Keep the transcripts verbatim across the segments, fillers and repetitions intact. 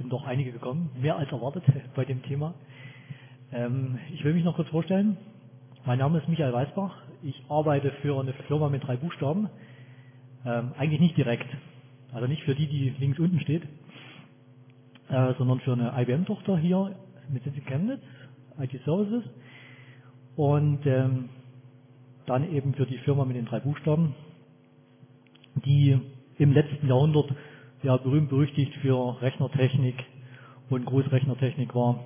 sind doch einige gekommen, mehr als erwartet bei dem Thema. Ähm, ich will mich noch kurz vorstellen. Mein Name ist Michael Weißbach. Ich arbeite für eine Firma mit drei Buchstaben. Ähm, eigentlich nicht direkt, also nicht für die, die links unten steht, äh, sondern für eine I B M-Tochter hier mit Sitz in Chemnitz, I T Services. Und ähm, dann eben für die Firma mit den drei Buchstaben, die im letzten Jahrhundert ja berühmt berüchtigt für Rechnertechnik und Großrechnertechnik war.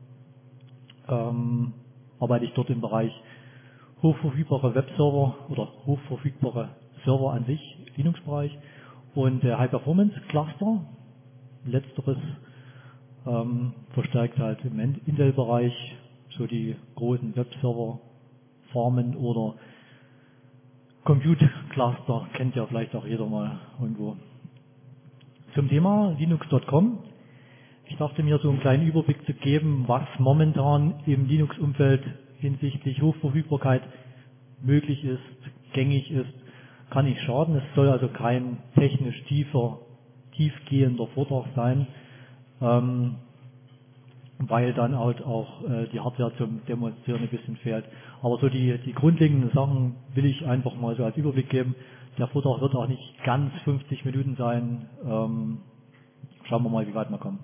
Ähm, arbeite ich dort im Bereich hochverfügbare Webserver oder hochverfügbare Server an sich, Linux-Bereich und äh, High-Performance-Cluster. Letzteres ähm, verstärkt halt im Intel-Bereich so die großen Webserver-Farmen oder Compute-Cluster, kennt ja vielleicht auch jeder mal irgendwo. Zum Thema Linux Punkt com. Ich dachte mir, so einen kleinen Überblick zu geben, was momentan im Linux-Umfeld hinsichtlich Hochverfügbarkeit möglich ist, gängig ist, kann nicht schaden. Es soll also kein technisch tiefer, tiefgehender Vortrag sein, ähm, weil dann halt auch äh, die Hardware zum Demonstrieren ein bisschen fehlt. Aber so die, die grundlegenden Sachen will ich einfach mal so als Überblick geben. Der Vortrag wird auch nicht ganz fünfzig Minuten sein. Ähm, schauen wir mal, wie weit wir kommen.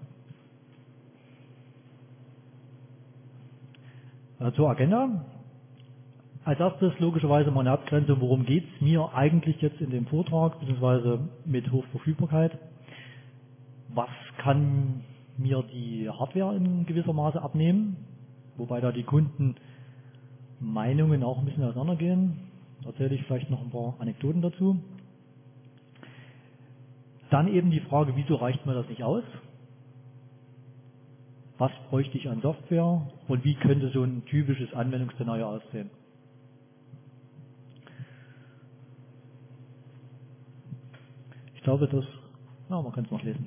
Äh, zur Agenda. Als erstes logischerweise mal eine Abgrenzung, worum geht es mir eigentlich jetzt in dem Vortrag, beziehungsweise mit Hochverfügbarkeit. Was kann mir die Hardware in gewisser Maße abnehmen, wobei da die Kundenmeinungen auch ein bisschen auseinandergehen. Erzähle ich vielleicht noch ein paar Anekdoten dazu. Dann eben die Frage, wieso reicht mir das nicht aus? Was bräuchte ich an Software und wie könnte so ein typisches Anwendungsszenario aussehen? Ich glaube, das, na, man kann es noch lesen.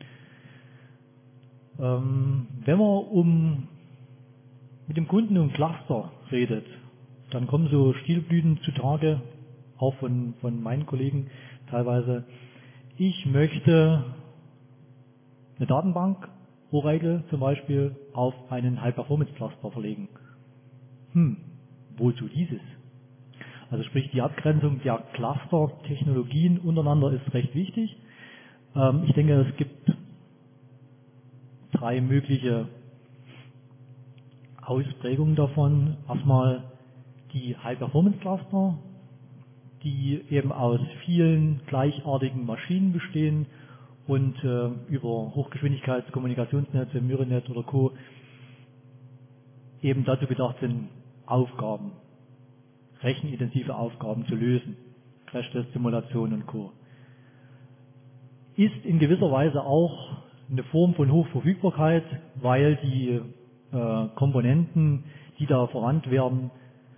Ähm, wenn man um, mit dem Kunden um Cluster redet, dann kommen so Stilblüten zutage, auch von, von meinen Kollegen teilweise. Ich möchte eine Datenbank, Oracle zum Beispiel, auf einen High-Performance-Cluster verlegen. Hm, wozu dieses? Also sprich, die Abgrenzung der Cluster-Technologien untereinander ist recht wichtig. Ähm, ich denke, es gibt drei mögliche Ausprägungen davon. Erstmal die High-Performance-Cluster, die eben aus vielen gleichartigen Maschinen bestehen und äh, über Hochgeschwindigkeitskommunikationsnetze, Myrinet oder Co. eben dazu gedacht sind, Aufgaben, rechenintensive Aufgaben zu lösen, Crash-Test-Simulation und Co. Ist in gewisser Weise auch eine Form von Hochverfügbarkeit, weil die äh, Komponenten, die da verwandt werden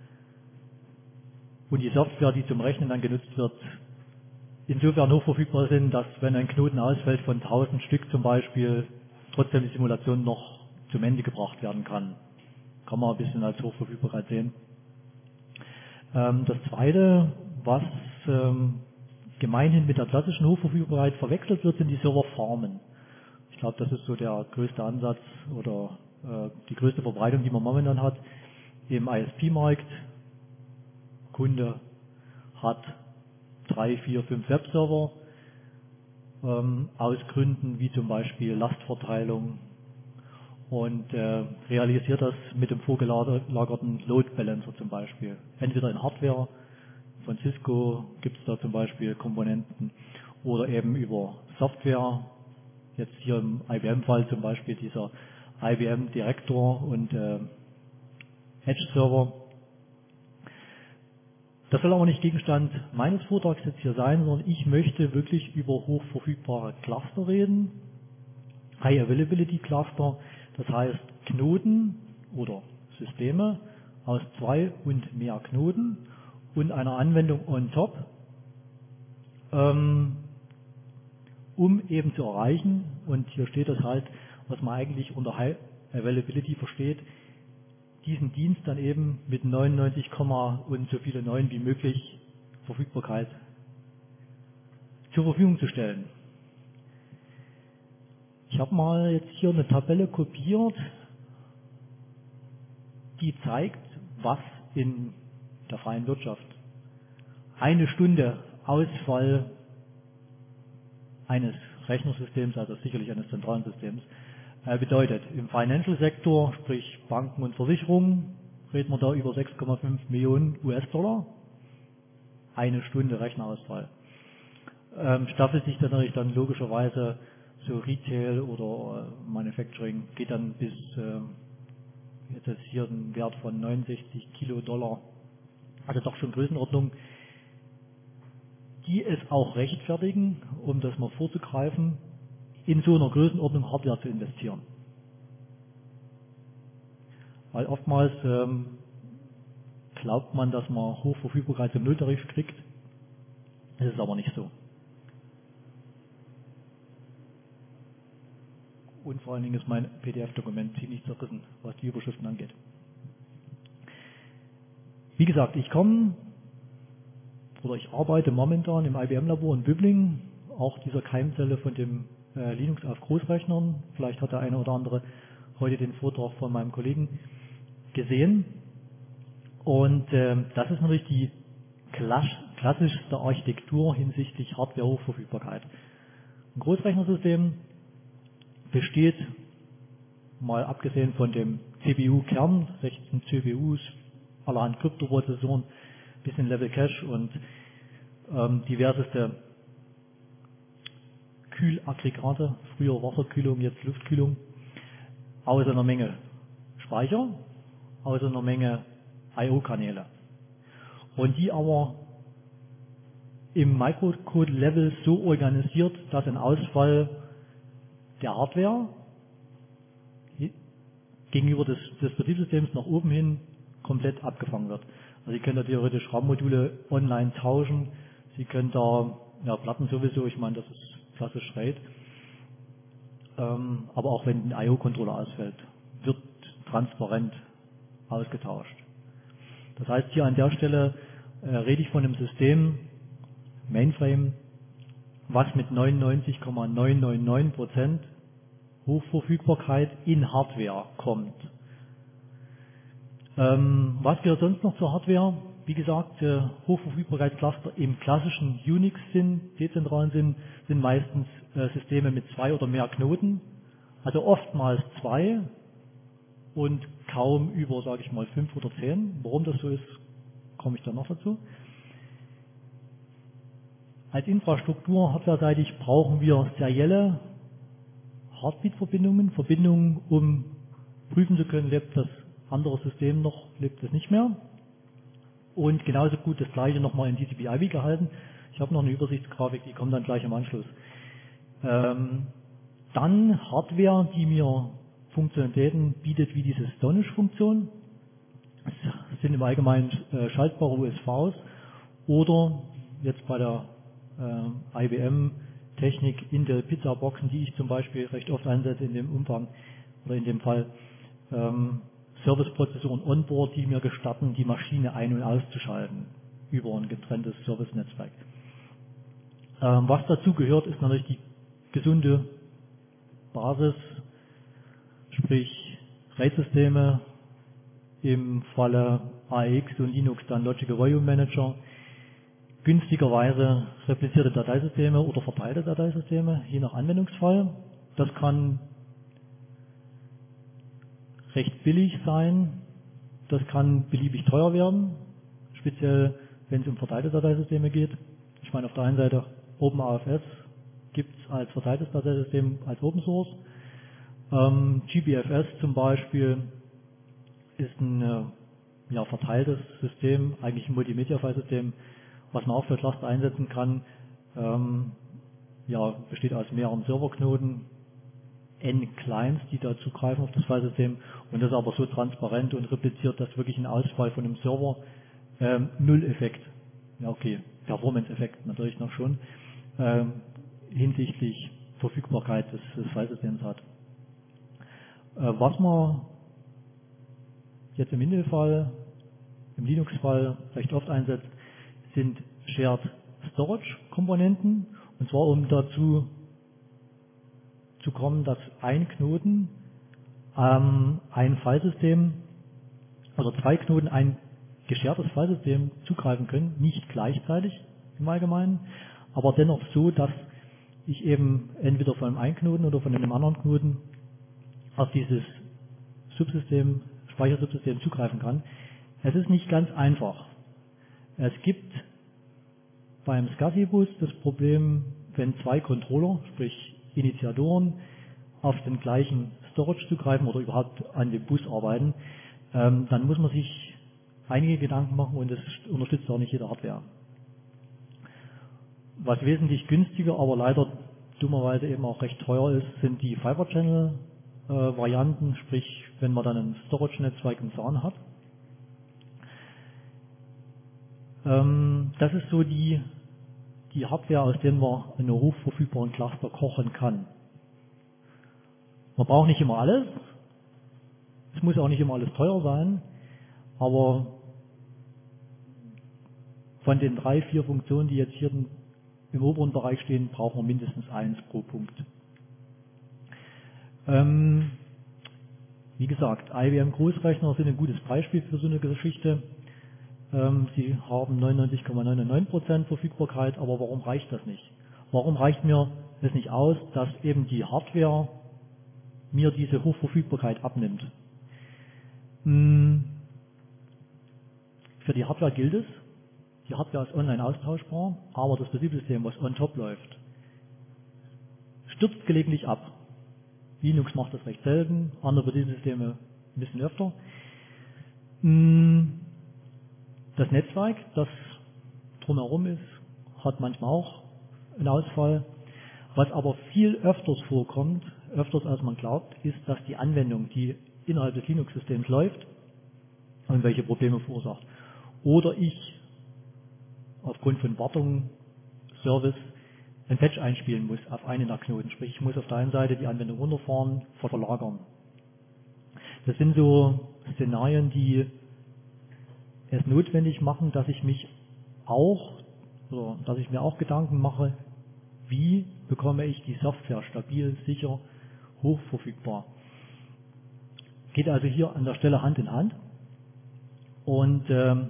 und die Software, die zum Rechnen dann genutzt wird, insofern hochverfügbar sind, dass wenn ein Knoten ausfällt von tausend Stück zum Beispiel, trotzdem die Simulation noch zum Ende gebracht werden kann. Kann man ein bisschen als Hochverfügbarkeit sehen. Ähm, das Zweite, was ähm, gemeinhin mit der klassischen Hochverfügbarkeit verwechselt wird, sind die Serverfarmen. Ich glaube, das ist so der größte Ansatz oder äh, die größte Verbreitung, die man momentan hat im I S P-Markt. Kunde hat drei, vier, fünf Webserver ähm, aus Gründen wie zum Beispiel Lastverteilung und äh, realisiert das mit dem vorgelagerten Load Balancer zum Beispiel. Entweder in Hardware, von Cisco gibt es da zum Beispiel Komponenten oder eben über Software, jetzt hier im I B M-Fall zum Beispiel dieser I B M Director und äh, Edge Server. Das soll aber nicht Gegenstand meines Vortrags jetzt hier sein, sondern ich möchte wirklich über hochverfügbare Cluster reden, High Availability Cluster, das heißt Knoten oder Systeme aus zwei und mehr Knoten und einer Anwendung on top, ähm, um eben zu erreichen, und hier steht das halt, was man eigentlich unter High Availability versteht, diesen Dienst dann eben mit neunundneunzig, und so viele neun wie möglich Verfügbarkeit zur Verfügung zu stellen. Ich habe mal jetzt hier eine Tabelle kopiert, die zeigt, was in der freien Wirtschaft eine Stunde Ausfall eines Rechnersystems, also sicherlich eines zentralen Systems, äh, bedeutet. Im Financial-Sektor, sprich Banken und Versicherungen, reden wir da über sechs Komma fünf Millionen U S-Dollar. Eine Stunde Rechnerausfall. Ähm, staffelt sich dann natürlich dann logischerweise so Retail oder äh, Manufacturing, geht dann bis, äh, jetzt ist hier ein Wert von neunundsechzig Kilo Dollar, also doch schon Größenordnung, die es auch rechtfertigen, um das mal vorzugreifen, in so einer Größenordnung Hardware zu investieren. Weil oftmals ähm, glaubt man, dass man Hochverfügbarkeit zum Nulltarif kriegt. Das ist aber nicht so. Und vor allen Dingen ist mein P D F-Dokument ziemlich zerrissen, was die Überschriften angeht. Wie gesagt, ich komme oder ich arbeite momentan im I B M-Labor in Böblingen, auch dieser Keimzelle von dem äh, Linux auf Großrechnern. Vielleicht hat der eine oder andere heute den Vortrag von meinem Kollegen gesehen. Und äh, das ist natürlich die klassischste Architektur hinsichtlich Hardware-Hochverfügbarkeit. Ein Großrechnersystem besteht, mal abgesehen von dem C P U-Kern, sechzehn C P Us, allerhand Kryptoprozessoren, bisschen Level Cache und ähm, diverseste Kühlaggregate, früher Wasserkühlung, jetzt Luftkühlung, aus einer Menge Speicher, aus einer Menge I O-Kanäle. Und die aber im Microcode-Level so organisiert, dass ein Ausfall der Hardware gegenüber des, des Betriebssystems nach oben hin komplett abgefangen wird. Also Sie können da theoretisch RAM-Module online tauschen, Sie können da, ja, Platten sowieso, ich meine, das ist klassisch RAID, ähm, aber auch wenn ein I O-Controller ausfällt, wird transparent ausgetauscht. Das heißt, hier an der Stelle äh, rede ich von einem System, Mainframe, was mit neunundneunzig Komma neunhundertneunundneunzig Prozent Hochverfügbarkeit in Hardware kommt. Ähm, was gehört sonst noch zur Hardware? Wie gesagt, äh, Hochverfügbarkeitscluster im klassischen Unix-Sinn, dezentralen Sinn, sind meistens äh, Systeme mit zwei oder mehr Knoten, also oftmals zwei und kaum über, sage ich mal, fünf oder zehn. Warum das so ist, komme ich dann noch dazu. Als Infrastruktur, hardwareseitig, brauchen wir serielle Heartbeat-Verbindungen, Verbindungen, um prüfen zu können, lebt das andere System noch, lebt es nicht mehr. Und genauso gut das gleiche nochmal in T C P I P gehalten. Ich habe noch eine Übersichtsgrafik, die kommt dann gleich im Anschluss. Ähm, dann Hardware, die mir Funktionalitäten bietet wie diese Stonish-Funktion. Das sind im Allgemeinen äh, schaltbare U S Vs oder jetzt bei der äh, I B M-Technik Intel Pizza-Boxen, die ich zum Beispiel recht oft einsetze in dem Umfang oder in dem Fall ähm, Serviceprozessoren onboard, die mir gestatten, die Maschine ein- und auszuschalten über ein getrenntes Service-Netzwerk. Ähm, was dazu gehört, ist natürlich die gesunde Basis, sprich RAID-Systeme, im Falle A X und Linux dann Logical Volume Manager, günstigerweise replizierte Dateisysteme oder verteilte Dateisysteme, je nach Anwendungsfall. Das kann recht billig sein, das kann beliebig teuer werden, speziell wenn es um verteilte Dateisysteme geht. Ich meine, auf der einen Seite OpenAFS gibt es als verteiltes Dateisystem als Open Source. Ähm, G B F S zum Beispiel ist ein äh, ja, verteiltes System, eigentlich ein Multimedia-File-System, was man auch für Cluster einsetzen kann. Ähm, ja, besteht aus mehreren Serverknoten, N Clients, die da zugreifen auf das Filesystem, und das ist aber so transparent und repliziert, dass wirklich ein Ausfall von einem Server ähm, Null-Effekt, ja okay, Performance-Effekt natürlich noch schon, ähm, hinsichtlich Verfügbarkeit des, des Filesystems hat. Äh, was man jetzt im Intel-Fall, im Linux-Fall recht oft einsetzt, sind Shared Storage-Komponenten, und zwar um dazu zu kommen, dass ein Knoten ähm, ein Filesystem oder zwei Knoten ein geschertes Filesystem zugreifen können, nicht gleichzeitig im Allgemeinen, aber dennoch so, dass ich eben entweder von einem Knoten oder von einem anderen Knoten auf dieses Subsystem, Speichersubsystem zugreifen kann. Es ist nicht ganz einfach. Es gibt beim SCSI-Bus das Problem, wenn zwei Controller, sprich Initiatoren, auf den gleichen Storage zugreifen oder überhaupt an dem Bus arbeiten, ähm, dann muss man sich einige Gedanken machen und das unterstützt auch nicht jede Hardware. Was wesentlich günstiger, aber leider dummerweise eben auch recht teuer ist, sind die Fiber Channel äh, Varianten, sprich wenn man dann ein Storage-Netzwerk im S A N hat. Ähm, das ist so die, die Hardware, aus der man einen hochverfügbaren Cluster kochen kann. Man braucht nicht immer alles, es muss auch nicht immer alles teuer sein, aber von den drei, vier Funktionen, die jetzt hier im oberen Bereich stehen, brauchen wir mindestens eins pro Punkt. Ähm, wie gesagt, I B M Großrechner sind ein gutes Beispiel für so eine Geschichte. Ähm, sie haben neunundneunzig Komma neunundneunzig Prozent Verfügbarkeit, aber warum reicht das nicht? Warum reicht mir es nicht aus, dass eben die Hardware mir diese Hochverfügbarkeit abnimmt? Hm, für die Hardware gilt es, die Hardware ist online austauschbar, aber das Betriebssystem, was on top läuft, stürzt gelegentlich ab. Linux macht das recht selten, andere Betriebssysteme ein bisschen öfter. Das Netzwerk, das drumherum ist, hat manchmal auch einen Ausfall. Was aber viel öfters vorkommt, öfters als man glaubt, ist, dass die Anwendung, die innerhalb des Linux-Systems läuft, irgendwelche Probleme verursacht. Oder ich aufgrund von Wartung, Service, ein Patch einspielen muss auf einen der Knoten. Sprich, ich muss auf der einen Seite die Anwendung runterfahren, verlagern. Das sind so Szenarien, die es notwendig machen, dass ich mich auch, oder dass ich mir auch Gedanken mache, wie bekomme ich die Software stabil, sicher, hochverfügbar. Geht also hier an der Stelle Hand in Hand. Und ähm,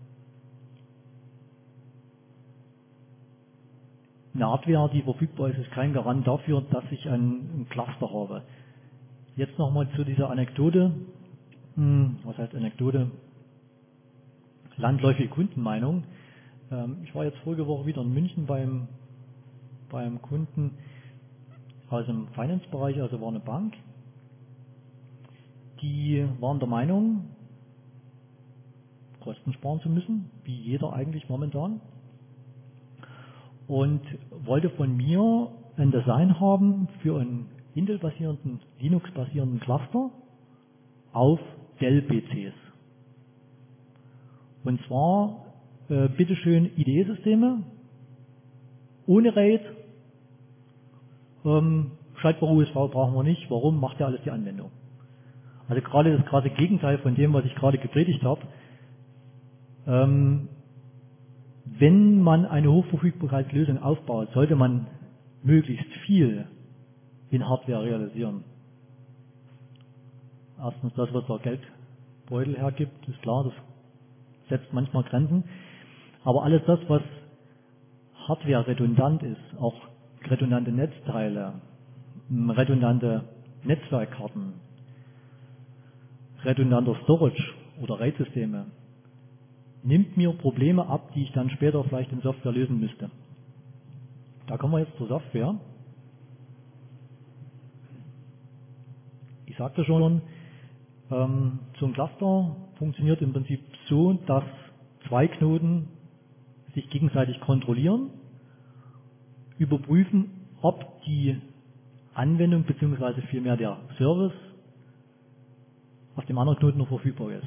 eine Hardware, die verfügbar ist, ist kein Garant dafür, dass ich ein Cluster habe. Jetzt nochmal zu dieser Anekdote. Hm, was heißt Anekdote? Landläufige Kundenmeinung. Ähm, ich war jetzt vorige Woche wieder in München beim, beim Kunden aus dem Finance-Bereich, also war eine Bank. Die waren der Meinung, Kosten sparen zu müssen, wie jeder eigentlich momentan. Und wollte von mir ein Design haben für einen Intel-basierenden, Linux-basierenden Cluster auf Dell-P Cs. Und zwar, äh, bitteschön, I D E-Systeme, ohne RAID, ähm, Schaltbar U S V brauchen wir nicht, warum, macht ja alles die Anwendung. Also gerade das krasse Gegenteil von dem, was ich gerade gepredigt habe. Ähm, wenn man eine Hochverfügbarkeitslösung aufbaut, sollte man möglichst viel in Hardware realisieren. Erstens das, was der Geldbeutel hergibt, ist klar, das setzt manchmal Grenzen. Aber alles das, was Hardware redundant ist, auch redundante Netzteile, redundante Netzwerkkarten, redundanter Storage oder RAID-Systeme, nimmt mir Probleme ab, die ich dann später vielleicht in Software lösen müsste. Da kommen wir jetzt zur Software. Ich sagte schon, ähm, so ein Cluster funktioniert im Prinzip so, dass zwei Knoten sich gegenseitig kontrollieren, überprüfen, ob die Anwendung bzw. vielmehr der Service auf dem anderen Knoten noch verfügbar ist.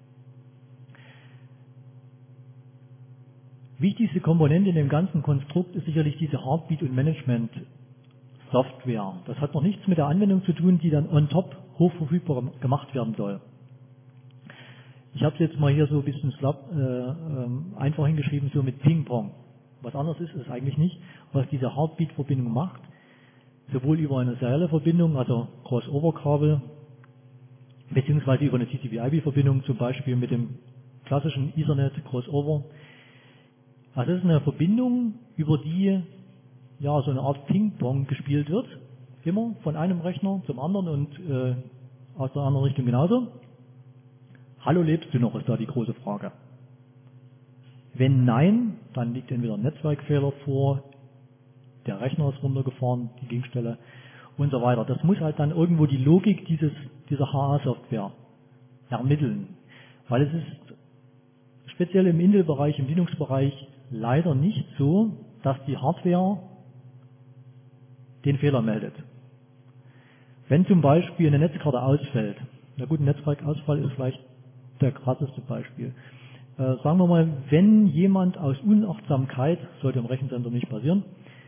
Wichtigste Komponente in dem ganzen Konstrukt ist sicherlich diese Heartbeat- und Management-Software. Das hat noch nichts mit der Anwendung zu tun, die dann on top hochverfügbar gemacht werden soll. Ich habe es jetzt mal hier so ein bisschen slap, äh, äh, einfach hingeschrieben, so mit Ping-Pong. Was anderes ist es eigentlich nicht, was diese Heartbeat-Verbindung macht. sowohl über eine serielle Verbindung, also Crossover-Kabel, beziehungsweise über eine T C P/I P-Verbindung, zum Beispiel mit dem klassischen Ethernet Crossover. Also das ist eine Verbindung, über die ja so eine Art Ping-Pong gespielt wird, immer von einem Rechner zum anderen und äh, aus der anderen Richtung genauso. Hallo, lebst du noch, ist da die große Frage. Wenn nein, dann liegt entweder ein Netzwerkfehler vor, der Rechner ist runtergefahren, die Linkstelle und so weiter. Das muss halt dann irgendwo die Logik dieses, dieser H A-Software ermitteln. Weil es ist speziell im Intel-Bereich, im Linux-Bereich leider nicht so, dass die Hardware den Fehler meldet. Wenn zum Beispiel eine Netzkarte ausfällt, na gut, ein Netzwerkausfall ist vielleicht der krasseste Beispiel. Äh, sagen wir mal, wenn jemand aus Unachtsamkeit, sollte im Rechenzentrum nicht passieren,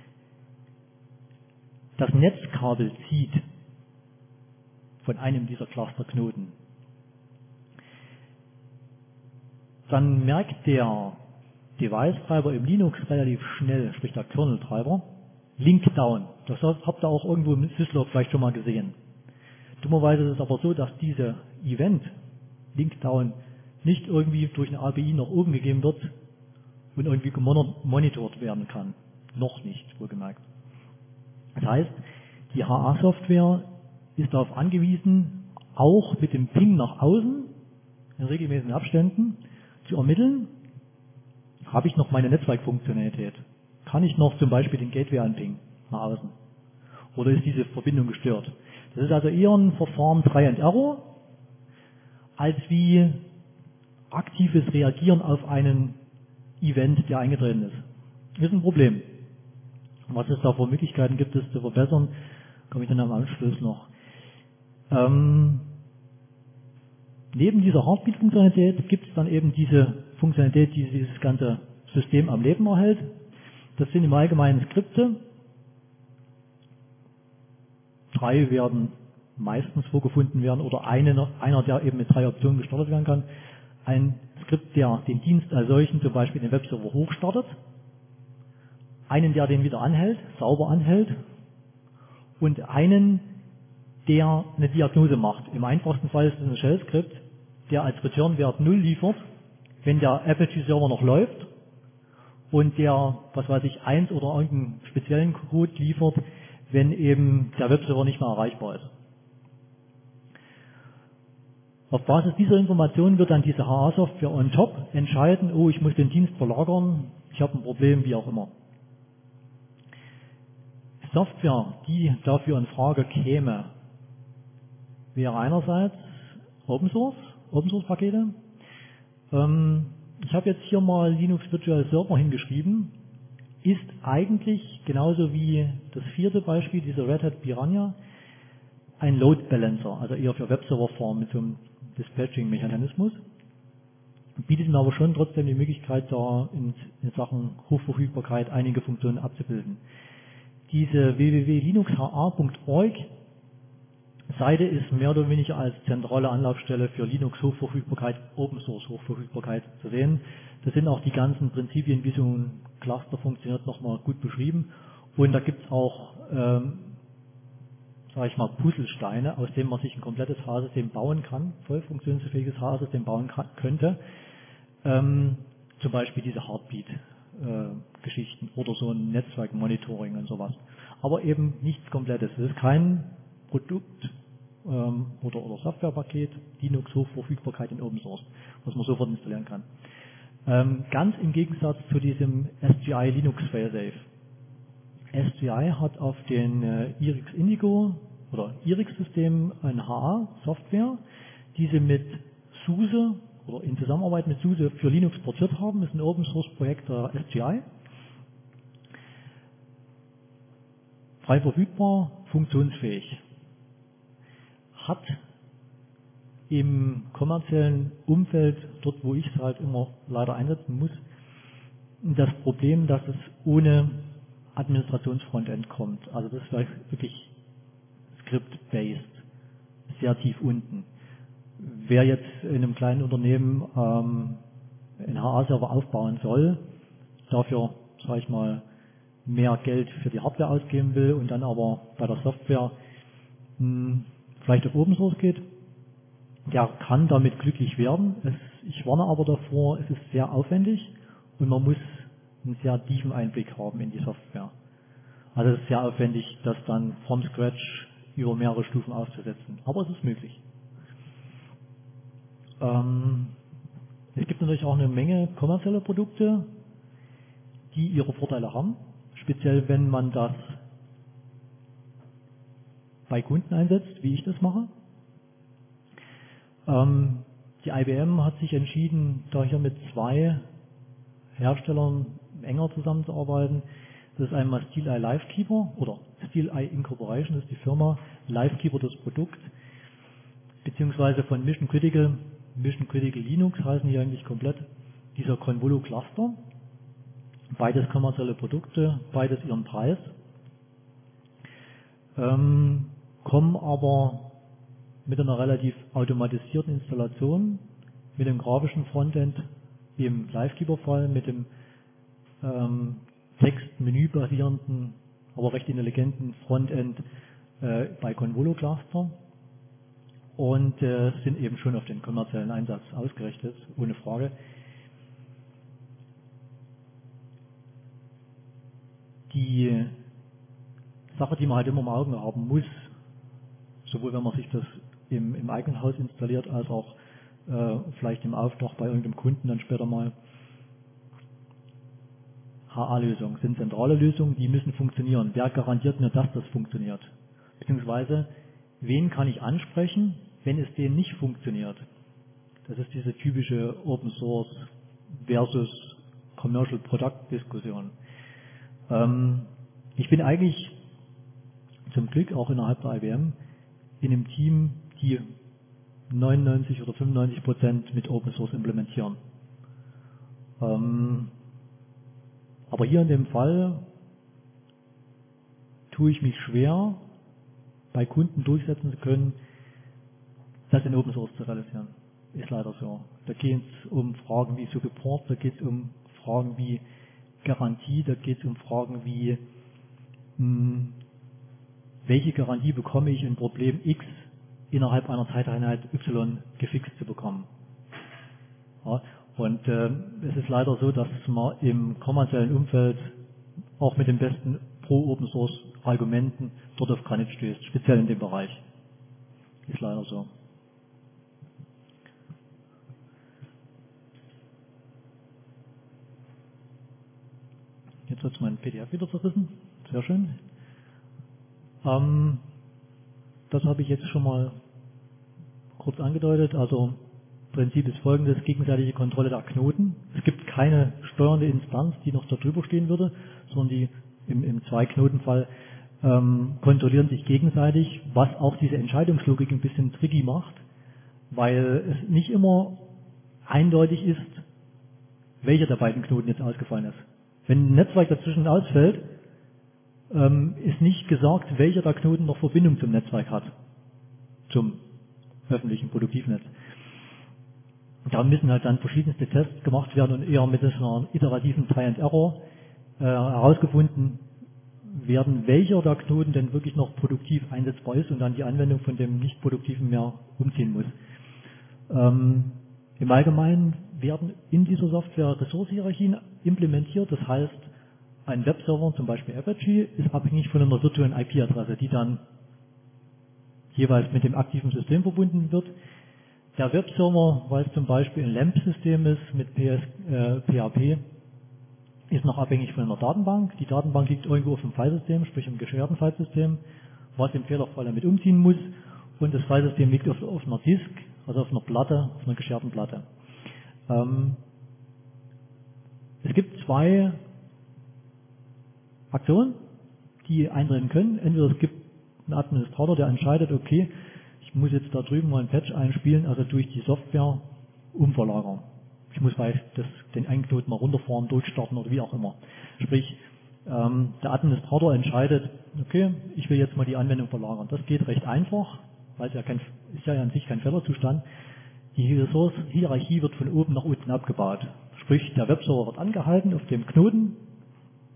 das Netzkabel zieht von einem dieser Clusterknoten, dann merkt der Device-Treiber im Linux relativ schnell, sprich der Kernel-Treiber, Link down. Das habt ihr auch irgendwo im Syslog vielleicht schon mal gesehen. Dummerweise ist es aber so, dass diese Event, Link down, nicht irgendwie durch eine A P I nach oben gegeben wird und irgendwie gemonitort werden kann. Noch nicht, wohlgemerkt. Das heißt, die H A-Software ist darauf angewiesen, auch mit dem Ping nach außen in regelmäßigen Abständen zu ermitteln, habe ich noch meine Netzwerkfunktionalität? Kann ich noch zum Beispiel den Gateway anpingen nach außen? Oder ist diese Verbindung gestört? Das ist also eher ein Verfahren Try and Error, als wie aktives Reagieren auf einen Event, der eingetreten ist. Das ist ein Problem. Was es da für Möglichkeiten gibt, es zu verbessern, komme ich dann am Anschluss noch. Ähm, neben dieser Heartbeat-Funktionalität gibt es dann eben diese Funktionalität, die dieses ganze System am Leben erhält. Das sind im Allgemeinen Skripte. Drei werden meistens vorgefunden werden oder eine, einer, der eben mit drei Optionen gestartet werden kann. Ein Skript, der den Dienst als solchen, zum Beispiel den Webserver, hochstartet. Einen, der den wieder anhält, sauber anhält. Und einen, der eine Diagnose macht. Im einfachsten Fall ist es ein Shell-Skript, der als Return-Wert null liefert, wenn der Apache-Server noch läuft und der, was weiß ich, eins oder irgendeinen speziellen Code liefert, wenn eben der Webserver nicht mehr erreichbar ist. Auf Basis dieser Informationen wird dann diese H A-Software on top entscheiden, oh, ich muss den Dienst verlagern, ich habe ein Problem, wie auch immer. Software, die dafür in Frage käme, wäre einerseits Open Source, Open Source Pakete. Ähm, ich habe jetzt hier mal Linux Virtual Server hingeschrieben. Ist eigentlich genauso wie das vierte Beispiel, dieser Red Hat Piranha, ein Load Balancer, also eher für Webserverform mit so einem Dispatching-Mechanismus. Bietet mir aber schon trotzdem die Möglichkeit, da in, in Sachen Hochverfügbarkeit einige Funktionen abzubilden. Diese w w w punkt linux h a punkt org Seite ist mehr oder weniger als zentrale Anlaufstelle für Linux Hochverfügbarkeit, Open Source Hochverfügbarkeit zu sehen. Das sind auch die ganzen Prinzipien, wie so ein Cluster funktioniert, nochmal gut beschrieben. Und da gibt es auch, ähm, sage ich mal, Puzzlesteine, aus denen man sich ein komplettes H A-System bauen kann, voll funktionsfähiges H A-System bauen kann, könnte. Ähm, zum Beispiel diese Heartbeat-Geschichten äh, oder so ein Netzwerkmonitoring und sowas. Aber eben nichts Komplettes. Es ist kein Produkt ähm, oder, oder Softwarepaket, Linux Hochverfügbarkeit in Open Source, was man sofort installieren kann. Ähm, ganz im Gegensatz zu diesem S G I Linux Failsafe. S G I hat auf den äh, Irix Indigo oder Irix-System eine H A-Software, die sie mit SUSE oder in Zusammenarbeit mit SUSE für Linux portiert haben. Das ist ein Open Source Projekt der S G I. Frei verfügbar, funktionsfähig. Hat im kommerziellen Umfeld, dort wo ich es halt immer leider einsetzen muss, das Problem, dass es ohne Administrationsfrontend kommt. Also das ist wirklich Script-based, sehr tief unten. Wer jetzt in einem kleinen Unternehmen ähm, einen H A-Server aufbauen soll, dafür, sage ich mal, mehr Geld für die Hardware ausgeben will und dann aber bei der Software mh, vielleicht auf Open Source geht, der kann damit glücklich werden. Es, ich warne aber davor, es ist sehr aufwendig und man muss einen sehr tiefen Einblick haben in die Software. Also es ist sehr aufwendig, das dann from scratch über mehrere Stufen aufzusetzen. Aber es ist möglich. Ähm, es gibt natürlich auch eine Menge kommerzielle Produkte, die ihre Vorteile haben. Speziell wenn man das bei Kunden einsetzt, wie ich das mache. Ähm, die I B M hat sich entschieden, da hier mit zwei Herstellern enger zusammenzuarbeiten. Das ist einmal SteelEye Livekeeper oder SteelEye Incorporation, das ist die Firma, Livekeeper das Produkt, beziehungsweise von Mission Critical, Mission Critical Linux heißen die eigentlich komplett, dieser Convolo Cluster. Beides kommerzielle Produkte, beides ihren Preis, ähm, kommen aber mit einer relativ automatisierten Installation, mit dem grafischen Frontend im Livekeeper-Fall, mit dem ähm, Text-Menü-basierenden, aber recht intelligenten Frontend äh, bei Convolo Cluster und äh, sind eben schon auf den kommerziellen Einsatz ausgerichtet, ohne Frage. Die Sache, die man halt immer im Auge haben muss, sowohl wenn man sich das im, im eigenen Haus installiert, als auch äh, vielleicht im Auftrag bei irgendeinem Kunden dann später mal, H A-Lösungen sind zentrale Lösungen, die müssen funktionieren. Wer garantiert mir, dass das funktioniert? Beziehungsweise, wen kann ich ansprechen, wenn es denen nicht funktioniert? Das ist diese typische Open Source versus Commercial Product Diskussion. Ähm, ich bin eigentlich zum Glück auch innerhalb der I B M in einem Team, die neunundneunzig oder fünfundneunzig Prozent mit Open Source implementieren. Ähm, aber hier in dem Fall tue ich mich schwer, bei Kunden durchsetzen zu können, das in Open Source zu realisieren. Ist leider so. Da geht es um Fragen wie Support, da geht es um Fragen wie Garantie, da geht es um Fragen wie, mh, welche Garantie bekomme ich, ein Problem X innerhalb einer Zeiteinheit Y gefixt zu bekommen. Ja, und äh, es ist leider so, dass man im kommerziellen Umfeld auch mit den besten Pro-Open-Source-Argumenten dort auf Granit stößt, speziell in dem Bereich. Ist leider so. Jetzt wird mein P D F wieder zerrissen. Sehr schön. Ähm, das habe ich jetzt schon mal kurz angedeutet. Also Prinzip ist folgendes: gegenseitige Kontrolle der Knoten. Es gibt keine steuernde Instanz, die noch darüber stehen würde, sondern die im, im Zwei-Knoten-Fall ähm, kontrollieren sich gegenseitig, was auch diese Entscheidungslogik ein bisschen tricky macht, weil es nicht immer eindeutig ist, welcher der beiden Knoten jetzt ausgefallen ist. Wenn ein Netzwerk dazwischen ausfällt, ähm, ist nicht gesagt, welcher der Knoten noch Verbindung zum Netzwerk hat, zum öffentlichen Produktivnetz. Da müssen halt dann verschiedenste Tests gemacht werden und eher mit einer iterativen Try and Error äh, herausgefunden werden, welcher der Knoten denn wirklich noch produktiv einsetzbar ist und dann die Anwendung von dem nicht produktiven mehr umziehen muss. Ähm, Im Allgemeinen werden in dieser Software Ressourcenhierarchien implementiert, das heißt, ein Webserver, zum Beispiel Apache, ist abhängig von einer virtuellen I P-Adresse, die dann jeweils mit dem aktiven System verbunden wird. Der Webserver, weil es zum Beispiel ein LAMP-System ist mit P S, äh, P H P, ist noch abhängig von einer Datenbank. Die Datenbank liegt irgendwo auf dem Filesystem, sprich im gescherten Filesystem, was im Fehlerfall damit umziehen muss. Und das Filesystem liegt auf, auf einer Disk, also auf einer Platte, auf einer gescherten Platte. Ähm, es gibt zwei Aktionen, die eintreten können. Entweder es gibt einen Administrator, der entscheidet, okay, ich muss jetzt da drüben mal ein Patch einspielen, also durch die Software umverlagern. Ich muss weiß, das, den einen Knoten mal runterfahren, durchstarten oder wie auch immer. Sprich, ähm, der Administrator entscheidet, okay, ich will jetzt mal die Anwendung verlagern. Das geht recht einfach, weil es ja kein, ist ja an sich kein Fehlerzustand. Die Ressource-Hierarchie wird von oben nach unten abgebaut. Sprich, der Webserver wird angehalten auf dem Knoten,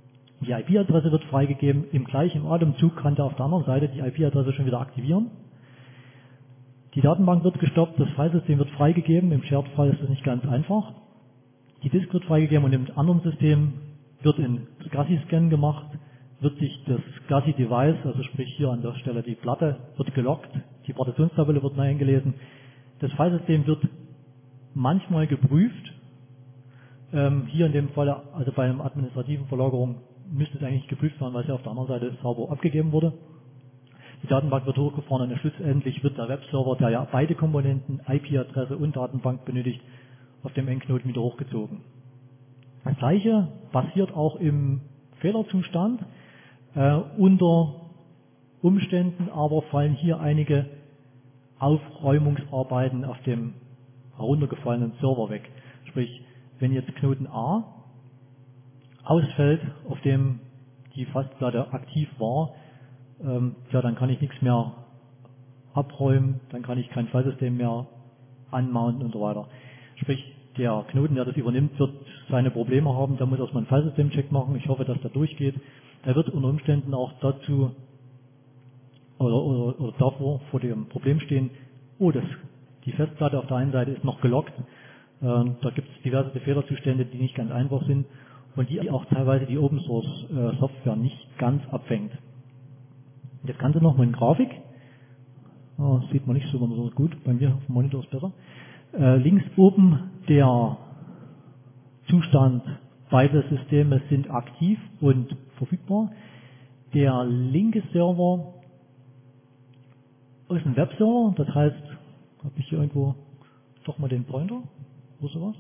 Die I P-Adresse wird freigegeben, im gleichen Atemzug kann der auf der anderen Seite die I P-Adresse schon wieder aktivieren. Die Datenbank wird gestoppt, das Filesystem wird freigegeben, im Shared-Fall ist das nicht ganz einfach. Die Disk wird freigegeben und im anderen System wird ein SCSI-Scan gemacht, wird sich das SCSI-Device, also sprich hier an der Stelle die Platte, wird gelockt, die Partitionstabelle wird neu eingelesen. Das Filesystem wird manchmal geprüft. Ähm, hier in dem Fall, also bei einer administrativen Verlagerung, müsste es eigentlich geprüft werden, weil es ja auf der anderen Seite sauber abgegeben wurde. Die Datenbank wird hochgefahren und schlussendlich wird der Webserver, der ja beide Komponenten, I P-Adresse und Datenbank benötigt, auf dem Endknoten wieder hochgezogen. Das Gleiche passiert auch im Fehlerzustand. Äh, unter Umständen aber fallen hier einige Aufräumungsarbeiten auf dem heruntergefallenen Server weg. Sprich, wenn jetzt Knoten A ausfällt, auf dem die Festplatte aktiv war, ähm, ja, dann kann ich nichts mehr abräumen, dann kann ich kein Filesystem mehr anmounten und so weiter. Sprich, der Knoten, der das übernimmt, wird seine Probleme haben, der muss erstmal einen Filesystem-Check machen, ich hoffe, dass der durchgeht. Der wird unter Umständen auch dazu oder, oder, oder davor vor dem Problem stehen, oh, das, die Festplatte auf der einen Seite ist noch gelockt, äh, da gibt es diverse Fehlerzustände, die nicht ganz einfach sind und die auch teilweise die Open Source äh, Software nicht ganz abfängt. Das Ganze nochmal in Grafik, oh, das sieht man nicht so besonders gut, bei mir auf dem Monitor ist besser. Äh, links oben der Zustand, beide Systeme sind aktiv und verfügbar. Der linke Server ist ein Webserver, das heißt, habe ich hier irgendwo doch mal den Pointer oder sowas?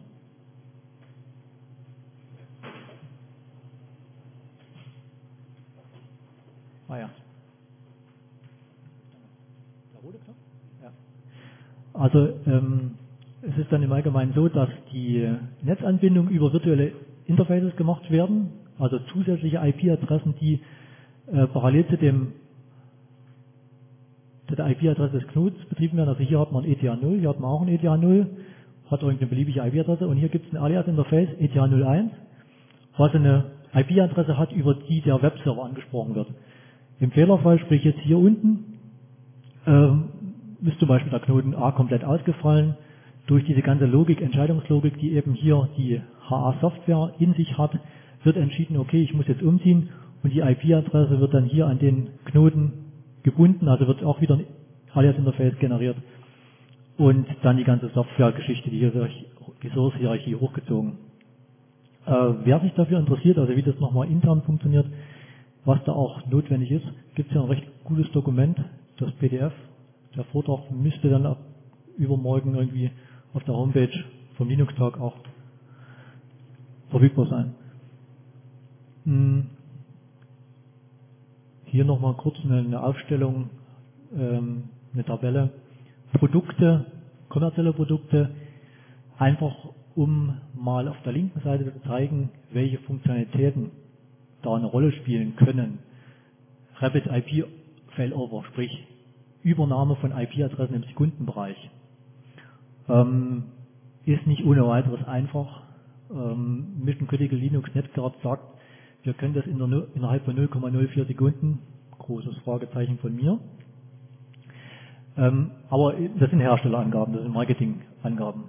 Ah ja. Der rote Knopf? Ja. Also ähm, es ist dann im Allgemeinen so, dass die Netzanbindungen über virtuelle Interfaces gemacht werden, also zusätzliche I P-Adressen, die äh, parallel zu dem zu der I P-Adresse des Knotens betrieben werden. Also hier hat man E T H null, hier hat man auch ein E T H null, hat irgendeine beliebige I P-Adresse und hier gibt es ein Alias-Interface, E T H null eins, was eine I P-Adresse hat, über die der Webserver angesprochen wird. Im Fehlerfall, sprich jetzt hier unten, ähm, ist zum Beispiel der Knoten A komplett ausgefallen. Durch diese ganze Logik, Entscheidungslogik, die eben hier die H A-Software in sich hat, wird entschieden, okay, ich muss jetzt umziehen und die I P-Adresse wird dann hier an den Knoten gebunden, also wird auch wieder ein Alias-Interface generiert und dann die ganze Software-Geschichte, die Ressource-Hierarchie hochgezogen. Äh, wer sich dafür interessiert, also wie das nochmal intern funktioniert, was da auch notwendig ist, gibt es hier ein recht gutes Dokument, das P D F. Der Vortrag müsste dann ab übermorgen irgendwie auf der Homepage vom Linux-Tag auch verfügbar sein. Hm. Hier nochmal kurz eine Aufstellung, ähm, eine Tabelle. Produkte, kommerzielle Produkte, einfach um mal auf der linken Seite zu zeigen, welche Funktionalitäten da eine Rolle spielen können. Rapid I P Failover, sprich Übernahme von I P-Adressen im Sekundenbereich. Ähm, ist nicht ohne weiteres einfach. Ähm, Mission Critical Linux NetGuard sagt, wir können das in der, innerhalb von null Komma null vier Sekunden, großes Fragezeichen von mir. Ähm, aber das sind Herstellerangaben, das sind Marketingangaben.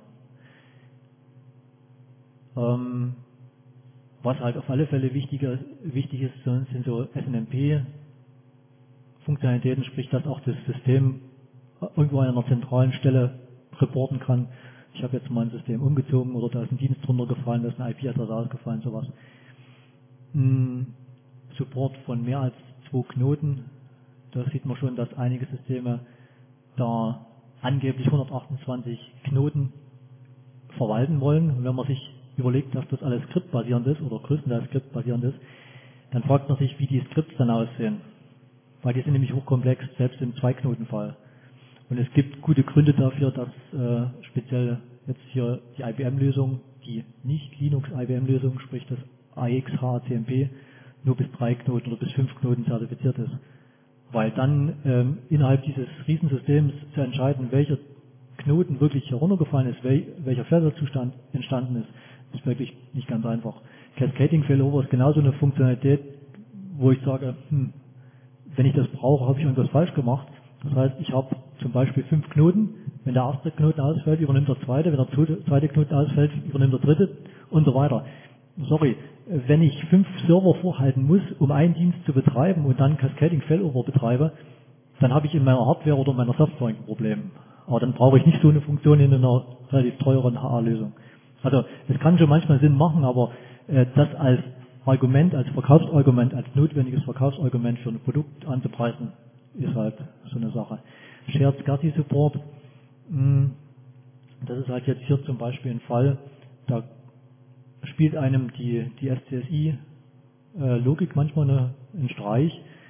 Ähm, was halt auf alle Fälle wichtiger, wichtig ist, sind so S N M P-Funktionalitäten, sprich, dass auch das System irgendwo an einer zentralen Stelle reporten kann. Ich habe jetzt mein System umgezogen oder da ist ein Dienst drunter gefallen, da ist eine I P-Adresse ausgefallen, sowas. Support von mehr als zwei Knoten. Da sieht man schon, dass einige Systeme da angeblich hundertachtundzwanzig Knoten verwalten wollen. Und wenn man sich überlegt, dass das alles skriptbasierend ist oder größtenteils skriptbasierend ist, dann fragt man sich, wie die Skripts dann aussehen. Weil die sind nämlich hochkomplex, selbst im Zwei-Knoten-Fall. Und es gibt gute Gründe dafür, dass äh, speziell jetzt hier die I B M-Lösung, die nicht Linux-I B M-Lösung, sprich das A X H C M P, nur bis drei Knoten oder bis fünf Knoten zertifiziert ist. Weil dann ähm, innerhalb dieses Riesensystems zu entscheiden, welcher Knoten wirklich heruntergefallen ist, wel, welcher Fehlerzustand entstanden ist, ist wirklich nicht ganz einfach. Cascading Failover ist genauso eine Funktionalität, wo ich sage, hm, wenn ich das brauche, habe ich irgendwas falsch gemacht. Das heißt, ich habe zum Beispiel fünf Knoten. Wenn der erste Knoten ausfällt, übernimmt der zweite. Wenn der zweite Knoten ausfällt, übernimmt der dritte und so weiter. Sorry, wenn ich fünf Server vorhalten muss, um einen Dienst zu betreiben und dann Cascading Failover betreibe, dann habe ich in meiner Hardware oder meiner Software ein Problem. Aber dann brauche ich nicht so eine Funktion in einer relativ teuren H A-Lösung. Also es kann schon manchmal Sinn machen, aber äh, das als Argument, als Verkaufsargument, als notwendiges Verkaufsargument für ein Produkt anzupreisen, ist halt so eine Sache. Shared SCSI Support, mh, das ist halt jetzt hier zum Beispiel ein Fall, da spielt einem die, die S C S I-Logik manchmal eine, einen Streich.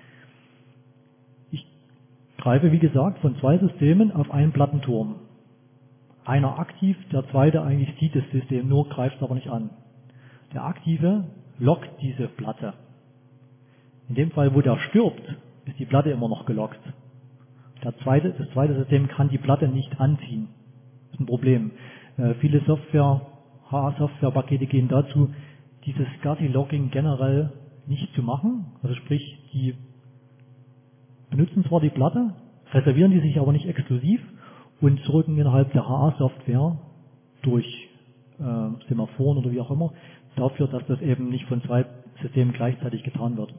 Ich greife, wie gesagt, von zwei Systemen auf einen Plattenturm. Einer aktiv, der zweite eigentlich sieht das System nur, greift es aber nicht an. Der Aktive lockt diese Platte. In dem Fall, wo der stirbt, ist die Platte immer noch gelockt. Der zweite, das zweite System kann die Platte nicht anziehen. Das ist ein Problem. Äh, viele Software, H A-Software-Pakete gehen dazu, dieses SCSI-Logging generell nicht zu machen. Also sprich, die benutzen zwar die Platte, reservieren die sich aber nicht exklusiv und sorgen innerhalb der H A-Software durch äh, Semaphoren oder wie auch immer dafür, dass das eben nicht von zwei Systemen gleichzeitig getan wird.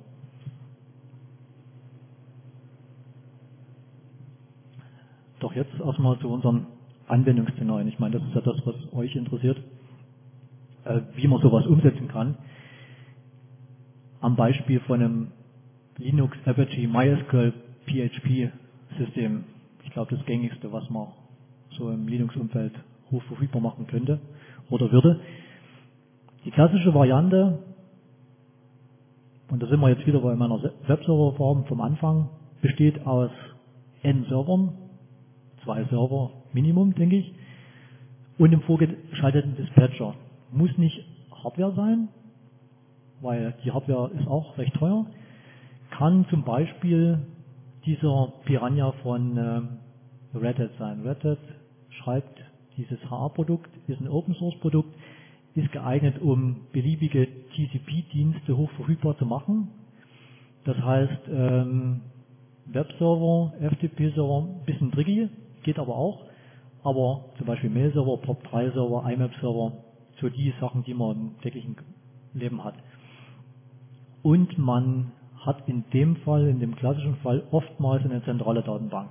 Doch jetzt erstmal zu unseren Anwendungsszenarien. Ich meine, das ist ja das, was euch interessiert, äh, wie man sowas umsetzen kann. Am Beispiel von einem Linux Apache MySQL P H P System. Ich glaube, das gängigste, was man so im Linux-Umfeld hoch verfügbar machen könnte oder würde. Die klassische Variante, und da sind wir jetzt wieder bei meiner Webserverform vom Anfang, besteht aus N Servern, zwei Server Minimum, denke ich, und im vorgeschalteten Dispatcher. Muss nicht Hardware sein, weil die Hardware ist auch recht teuer. Kann zum Beispiel dieser Piranha von äh, Red Hat sein. Red Hat schreibt dieses H A-Produkt, ist ein Open-Source-Produkt, ist geeignet, um beliebige T C P-Dienste hoch verfügbar zu machen. Das heißt, ähm, Webserver, F T P-Server, ein bisschen tricky, geht aber auch. Aber zum Beispiel Mail-Server, P O P drei Server, I M A P-Server, so die Sachen, die man im täglichen Leben hat. Und man hat in dem Fall, in dem klassischen Fall, oftmals eine zentrale Datenbank.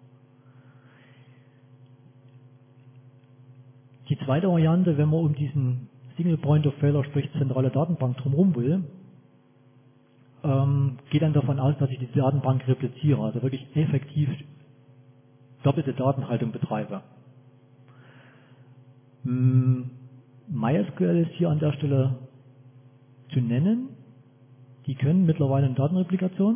Die zweite Variante, wenn man um diesen Single Point of Failure, sprich zentrale Datenbank drumherum will, ähm, geht dann davon aus, dass ich die Datenbank repliziere, also wirklich effektiv doppelte Datenhaltung betreibe. Hm, MySQL ist hier an der Stelle zu nennen. Die können mittlerweile eine Datenreplikation.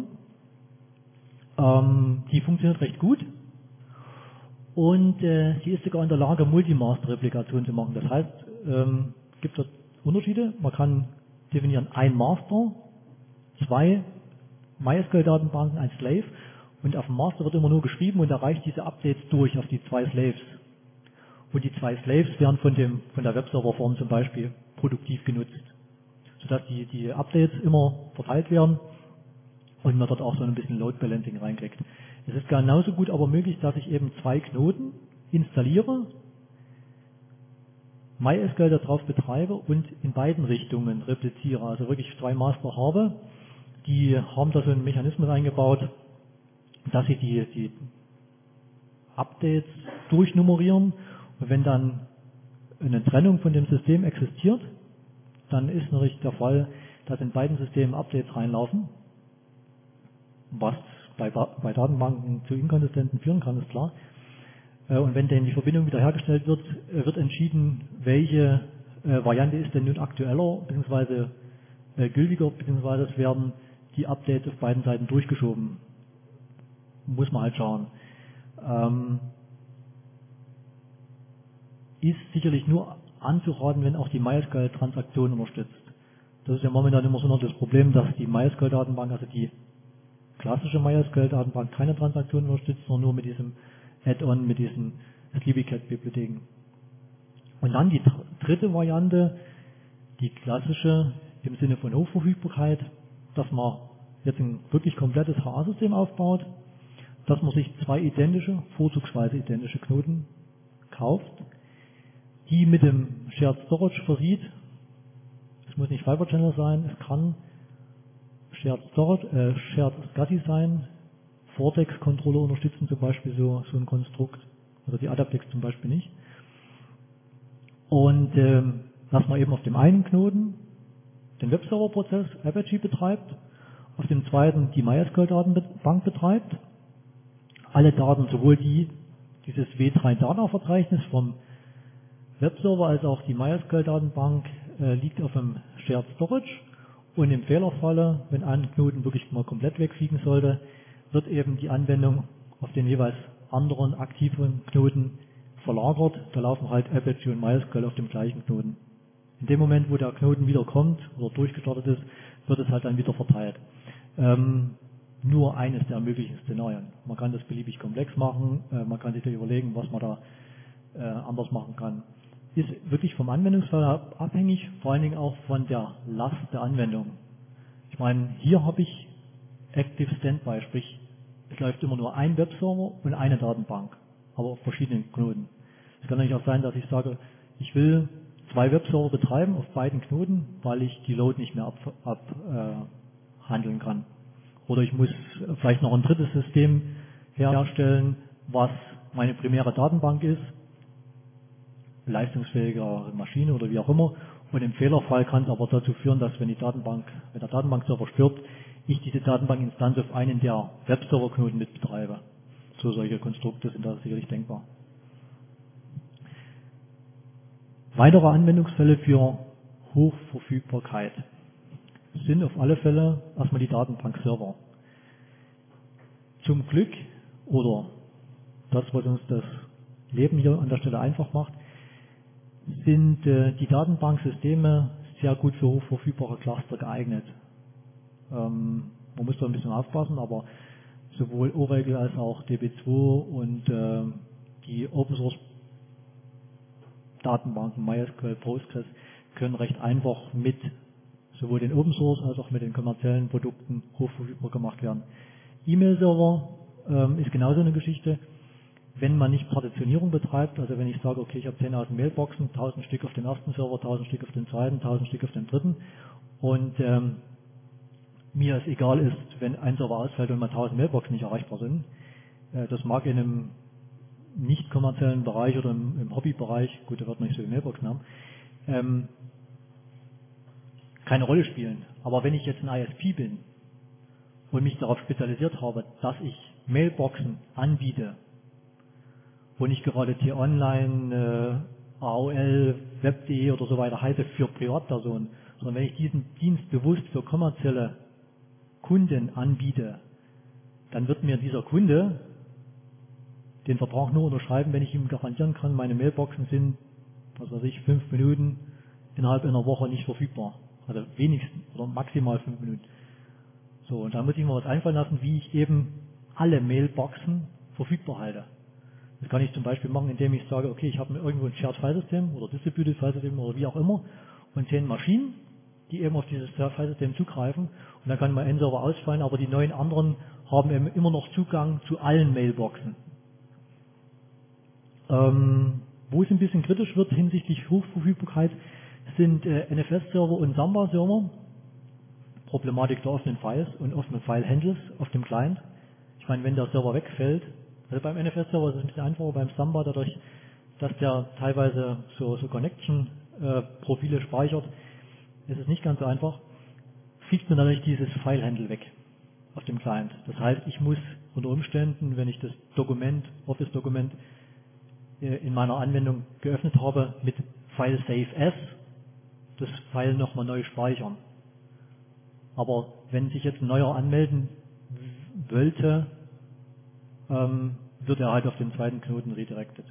Ähm, die funktioniert recht gut. Und äh, sie ist sogar in der Lage, Multi-Master-Replikation zu machen. Das heißt, ähm, gibt dort Unterschiede. Man kann definieren ein Master, zwei MySQL-Datenbanken, ein Slave. Und auf dem Master wird immer nur geschrieben und erreicht diese Updates durch auf die zwei Slaves. Und die zwei Slaves werden von, dem, von der Webserverform zum Beispiel produktiv genutzt, sodass die, die Updates immer verteilt werden und man dort auch so ein bisschen Load Balancing reinkriegt. Es ist genauso gut aber möglich, dass ich eben zwei Knoten installiere, MySQL darauf betreibe und in beiden Richtungen repliziere. Also wirklich zwei Master habe, die haben da so einen Mechanismus eingebaut, dass sie die, die Updates durchnummerieren und wenn dann eine Trennung von dem System existiert, dann ist natürlich der Fall, dass in beiden Systemen Updates reinlaufen, was bei, bei Datenbanken zu Inkonsistenten führen kann, ist klar. Und wenn dann die Verbindung wiederhergestellt wird, wird entschieden, welche Variante ist denn nun aktueller bzw. gültiger, beziehungsweise es werden die Updates auf beiden Seiten durchgeschoben. Muss man halt schauen. Ähm, ist sicherlich nur anzuraten, wenn auch die MySQL-Transaktion unterstützt. Das ist ja momentan immer so noch das Problem, dass die MySQL-Datenbank, also die klassische MySQL-Datenbank, keine Transaktion unterstützt, sondern nur mit diesem Add-on, mit diesen Sleepycat-Bibliotheken. Und dann die dritte Variante, die klassische im Sinne von Hochverfügbarkeit, dass man jetzt ein wirklich komplettes H A-System aufbaut, dass man sich zwei identische, vorzugsweise identische Knoten kauft, die mit dem Shared Storage versieht. Es muss nicht Fiber Channel sein, es kann Shared Storage, äh, Shared SCSI sein, Vortex-Controller unterstützen zum Beispiel so, so ein Konstrukt, oder die Adaptex zum Beispiel nicht. Und ähm, dass man eben auf dem einen Knoten den Webserver-Prozess Apache betreibt, auf dem zweiten die MySQL-Datenbank betreibt. Alle Daten, sowohl die, dieses W drei Data-Verzeichnis vom Webserver als auch die MySQL-Datenbank äh, liegt auf dem Shared Storage, und im Fehlerfalle, wenn ein Knoten wirklich mal komplett wegfliegen sollte, wird eben die Anwendung auf den jeweils anderen aktiven Knoten verlagert. Da laufen halt Apache und MySQL auf dem gleichen Knoten. In dem Moment, wo der Knoten wieder kommt oder durchgestartet ist, wird es halt dann wieder verteilt. Ähm, nur eines der möglichen Szenarien. Man kann das beliebig komplex machen, äh, man kann sich da überlegen, was man da äh, anders machen kann. Ist wirklich vom Anwendungsfall abhängig, vor allen Dingen auch von der Last der Anwendung. Ich meine, hier habe ich Active Standby, sprich, es läuft immer nur ein Webserver und eine Datenbank, aber auf verschiedenen Knoten. Es kann natürlich auch sein, dass ich sage, ich will zwei Webserver betreiben auf beiden Knoten, weil ich die Load nicht mehr abhandeln ab, äh, handeln kann. Oder ich muss vielleicht noch ein drittes System herstellen, was meine primäre Datenbank ist, leistungsfähigere Maschine oder wie auch immer. Und im Fehlerfall kann es aber dazu führen, dass wenn die Datenbank, wenn der Datenbankserver stirbt, ich diese Datenbankinstanz auf einen der Webserverknoten mit betreibe. So solche Konstrukte sind da sicherlich denkbar. Weitere Anwendungsfälle für Hochverfügbarkeit sind auf alle Fälle erstmal die Datenbankserver. Zum Glück, oder das, was uns das Leben hier an der Stelle einfach macht, sind äh, die Datenbanksysteme sehr gut für hochverfügbare Cluster geeignet. Ähm, man muss da ein bisschen aufpassen, aber sowohl Oracle als auch D B zwei und äh, die Open Source Datenbanken, MySQL, Postgres, können recht einfach mit sowohl den Open Source als auch mit den kommerziellen Produkten hochverfügbar gemacht werden. E-Mail-Server ähm, ist genauso eine Geschichte. Wenn man nicht Partitionierung betreibt, also wenn ich sage, okay, ich habe zehntausend Mailboxen, tausend Stück auf dem ersten Server, tausend Stück auf dem zweiten, tausend Stück auf dem dritten, und ähm, mir es egal ist, wenn ein Server ausfällt und mal tausend Mailboxen nicht erreichbar sind, äh, das mag in einem nicht kommerziellen Bereich oder im, im Hobbybereich, gut, da wird man nicht so viele Mailboxen haben, ähm, keine Rolle spielen. Aber wenn ich jetzt ein I S P bin und mich darauf spezialisiert habe, dass ich Mailboxen anbiete, wo nicht gerade T-Online, äh, A O L, Web punkt de oder so weiter halte für Privatpersonen, sondern wenn ich diesen Dienst bewusst für kommerzielle Kunden anbiete, dann wird mir dieser Kunde den Vertrag nur unterschreiben, wenn ich ihm garantieren kann, meine Mailboxen sind, was weiß ich, fünf Minuten innerhalb einer Woche nicht verfügbar. Also wenigstens oder maximal fünf Minuten. So, und da muss ich mir was einfallen lassen, wie ich eben alle Mailboxen verfügbar halte. Das kann ich zum Beispiel machen, indem ich sage, okay, ich habe mir irgendwo ein Shared Filesystem oder Distributed Filesystem oder wie auch immer und zehn Maschinen, die eben auf dieses Shared Filesystem zugreifen, und dann kann mal ein Server ausfallen, aber die neun anderen haben eben immer noch Zugang zu allen Mailboxen. Ähm, wo es ein bisschen kritisch wird hinsichtlich Hochverfügbarkeit, sind äh, N F S-Server und Samba-Server. Problematik der offenen Files und offenen File-Handles auf dem Client. Ich meine, wenn der Server wegfällt, also beim N F S-Server ist es ein bisschen einfacher, beim Samba dadurch, dass der teilweise so, so Connection-Profile speichert, ist es nicht ganz so einfach, fliegt mir natürlich dieses File-Handle weg auf dem Client. Das heißt, ich muss unter Umständen, wenn ich das Dokument, Office-Dokument in meiner Anwendung geöffnet habe, mit File Save As das File nochmal neu speichern. Aber wenn sich jetzt ein neuer anmelden wollte, ähm, wird er halt auf den zweiten Knoten redirected.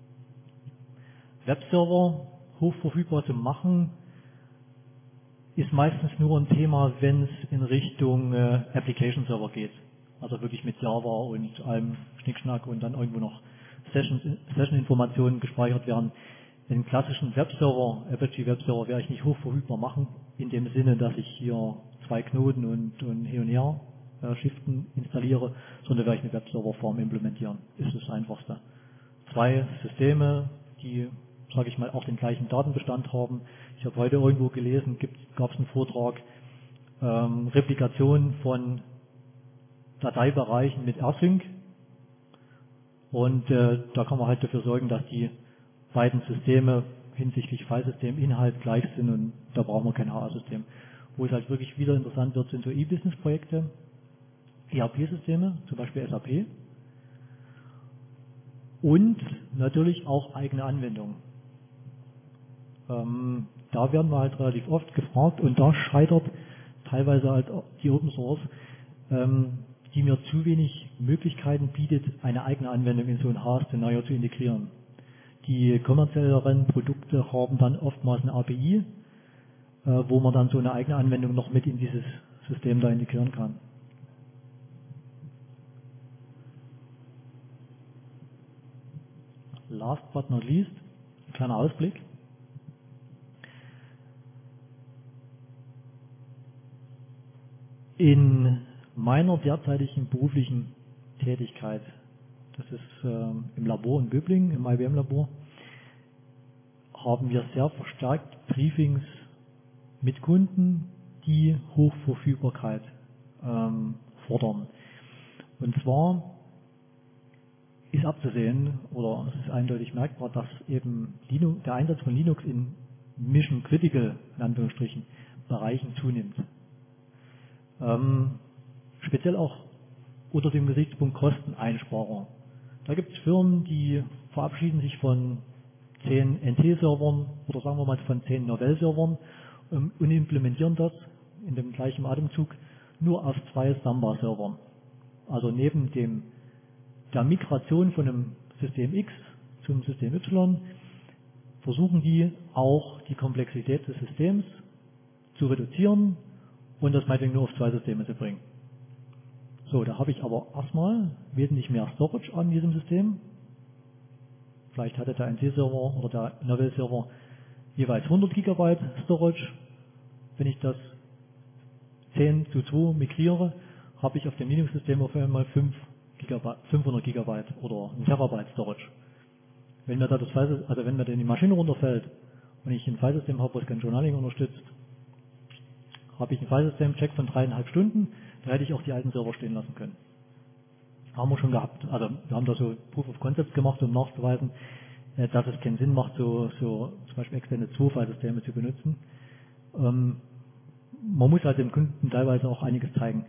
Webserver hochverfügbar zu machen, ist meistens nur ein Thema, wenn es in Richtung äh, Application Server geht. Also wirklich mit Java und allem Schnickschnack und dann irgendwo noch Session-Informationen gespeichert werden. Den klassischen Webserver, Apache Webserver, werde ich nicht hochverfügbar machen, in dem Sinne, dass ich hier zwei Knoten und, und hin und her äh, Shiften installiere, sondern werde ich eine Webserverform implementieren. Ist das Einfachste. Zwei Systeme, die, sage ich mal, auch den gleichen Datenbestand haben. Ich habe heute irgendwo gelesen, gab es einen Vortrag, ähm, Replikation von Dateibereichen mit rsync. Und äh, da kann man halt dafür sorgen, dass die beiden Systeme hinsichtlich Filesystem, Inhalt gleich sind und da brauchen wir kein H A-System. Wo es halt wirklich wieder interessant wird, sind so E-Business-Projekte, E R P-Systeme, zum Beispiel S A P und natürlich auch eigene Anwendungen. Ähm, da werden wir halt relativ oft gefragt und da scheitert teilweise halt die Open Source, ähm, die mir zu wenig Möglichkeiten bietet, eine eigene Anwendung in so ein H A-Szenario zu integrieren. Die kommerzielleren Produkte haben dann oftmals eine A P I, äh, wo man dann so eine eigene Anwendung noch mit in dieses System da integrieren kann. Last but not least, ein kleiner Ausblick. In meiner derzeitigen beruflichen Tätigkeit, das ist äh, im Labor in Böblingen, im I B M-Labor, haben wir sehr verstärkt Briefings mit Kunden, die Hochverfügbarkeit ähm, fordern. Und zwar ist abzusehen, oder es ist eindeutig merkbar, dass eben Linux, der Einsatz von Linux in Mission Critical, in Anführungsstrichen, Bereichen zunimmt. Ähm, speziell auch unter dem Gesichtspunkt Kosteneinsparung. Da gibt es Firmen, die verabschieden sich von zehn N T-Servern oder sagen wir mal von zehn Novell-Servern ähm, und implementieren das in dem gleichen Atemzug nur auf zwei Samba-Servern. Also neben dem, der Migration von einem System X zum System Y versuchen die auch die Komplexität des Systems zu reduzieren und das meinetwegen nur auf zwei Systeme zu bringen. So, da habe ich aber erstmal wesentlich mehr Storage an diesem System. Vielleicht hatte der N T-Server oder der Novell-Server jeweils hundert Gigabyte Storage. Wenn ich das zehn zu zwei migriere, habe ich auf dem Linux-System auf einmal fünf Gigabyte, fünfhundert Gigabyte oder ein Terabyte Storage. Wenn mir da das File, also wenn mir dann die Maschine runterfällt und ich ein Filesystem habe, was kein Journaling unterstützt, habe ich ein Filesystem-Check von dreieinhalb Stunden, da hätte ich auch die alten Server stehen lassen können. Haben wir schon gehabt. Also wir haben da so Proof of Concepts gemacht, um nachzuweisen, dass es keinen Sinn macht, so, so zum Beispiel Extended zwei Filesysteme zu benutzen. Ähm, man muss halt dem Kunden teilweise auch einiges zeigen.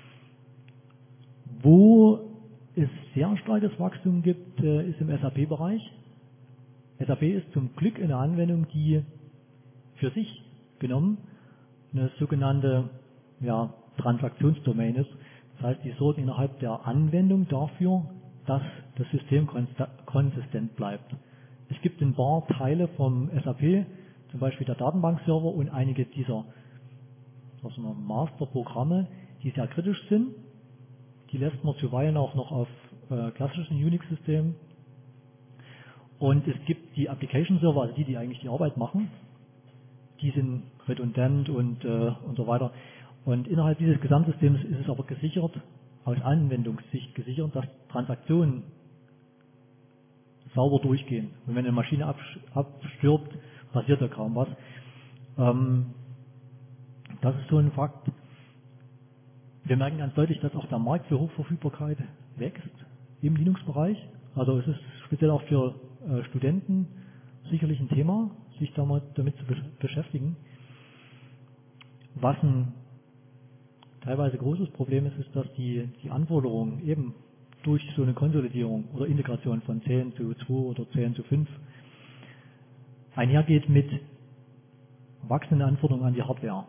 Wo es sehr starkes Wachstum gibt, ist im S A P-Bereich. S A P ist zum Glück eine Anwendung, die für sich genommen eine sogenannte ja, Transaktionsdomain ist. Das heißt, die sorgen innerhalb der Anwendung dafür, dass das System konsistent bleibt. Es gibt ein paar Teile vom S A P, zum Beispiel der Datenbankserver und einige dieser also Masterprogramme, die sehr kritisch sind. Die lässt man zuweilen auch noch auf äh, klassischen Unix-Systemen. Und es gibt die Application-Server, also die, die eigentlich die Arbeit machen. Die sind redundant und, äh, und so weiter. Und innerhalb dieses Gesamtsystems ist es aber gesichert, aus Anwendungssicht gesichert, dass Transaktionen sauber durchgehen. Und wenn eine Maschine abstirbt, passiert da kaum was. Ähm, das ist so ein Fakt. Wir merken ganz deutlich, dass auch der Markt für Hochverfügbarkeit wächst im Linux-Bereich. Also es ist speziell auch für äh, Studenten sicherlich ein Thema, sich da mal damit zu beschäftigen. Was ein teilweise großes Problem ist, ist, dass die, die Anforderungen eben durch so eine Konsolidierung oder Integration von zehn zu zwei oder zehn zu fünf einhergeht mit wachsenden Anforderungen an die Hardware.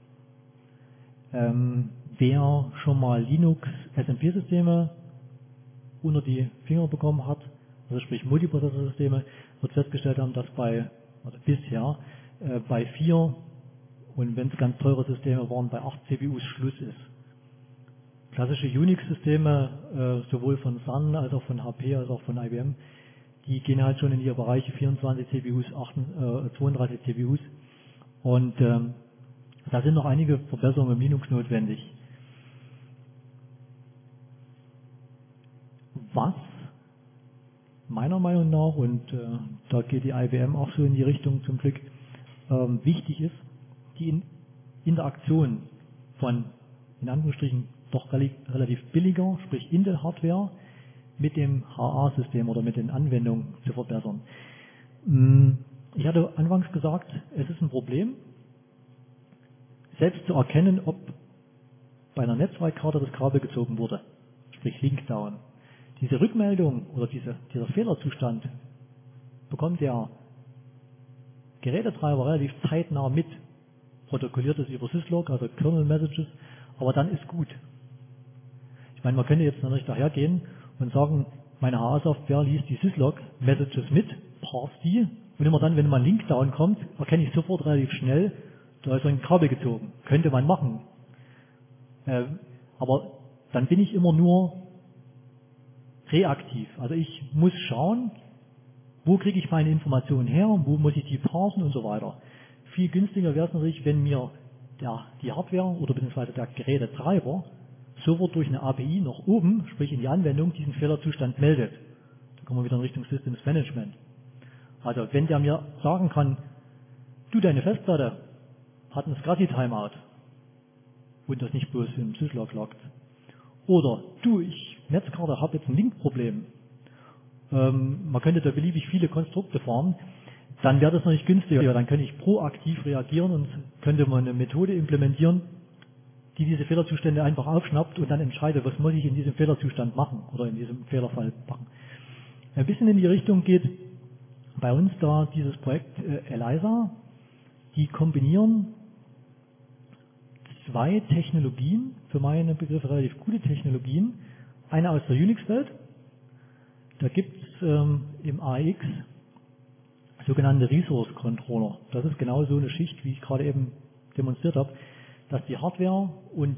Ähm, wer schon mal Linux S M P-Systeme unter die Finger bekommen hat, also sprich Multiprozessorsysteme, wird festgestellt haben, dass bei, also bisher, äh, bei vier und wenn es ganz teure Systeme waren, bei acht C P Us Schluss ist. Klassische Unix-Systeme, äh, sowohl von Sun als auch von H P als auch von I B M, die gehen halt schon in ihre Bereiche vierundzwanzig C P Us, zweiunddreißig C P Us. Und ähm, da sind noch einige Verbesserungen im Linux notwendig. Was meiner Meinung nach, und äh, da geht die I B M auch so in die Richtung zum Glück, ähm, wichtig ist, die in Interaktion von, in Anführungsstrichen, doch relativ billiger, sprich Intel-Hardware, mit dem H A-System oder mit den Anwendungen zu verbessern. Ich hatte anfangs gesagt, es ist ein Problem, selbst zu erkennen, ob bei einer Netzwerkkarte das Kabel gezogen wurde, sprich Linkdown. Diese Rückmeldung oder diese, dieser Fehlerzustand bekommt der Gerätetreiber relativ zeitnah mit, protokolliert es über Syslog, also Kernel Messages, aber dann ist gut. Ich meine, man könnte jetzt natürlich dahergehen und sagen, meine H A-Software liest die Syslog Messages mit, parse die, und immer dann, wenn mal ein Linkdown kommt, erkenne ich sofort relativ schnell, da ist ein Kabel gezogen. Könnte man machen. Äh, aber dann bin ich immer nur reaktiv. Also ich muss schauen, wo kriege ich meine Informationen her, wo muss ich die parsen und so weiter. Viel günstiger wäre es natürlich, wenn mir der, die Hardware oder beziehungsweise der Gerätetreiber sofort durch eine A P I nach oben, sprich in die Anwendung, diesen Fehlerzustand meldet. Da kommen wir wieder in Richtung Systems Management. Also wenn der mir sagen kann, du, deine Festplatte hat ein SCSI-Timeout und das nicht bloß im Syslog loggt. Oder du, ich Netzkarte habe jetzt ein Link-Problem. Ähm, man könnte da beliebig viele Konstrukte fahren. Dann wäre das noch nicht günstiger. Dann könnte ich proaktiv reagieren und könnte man eine Methode implementieren, die diese Fehlerzustände einfach aufschnappt und dann entscheidet, was muss ich in diesem Fehlerzustand machen oder in diesem Fehlerfall machen. Ein bisschen in die Richtung geht bei uns da dieses Projekt äh, ELISA. Die kombinieren zwei Technologien, für meine Begriffe relativ gute Technologien. Eine aus der Unix-Welt. Da gibt es ähm, im A X sogenannte Resource Controller. Das ist genau so eine Schicht, wie ich gerade eben demonstriert habe, dass die Hardware und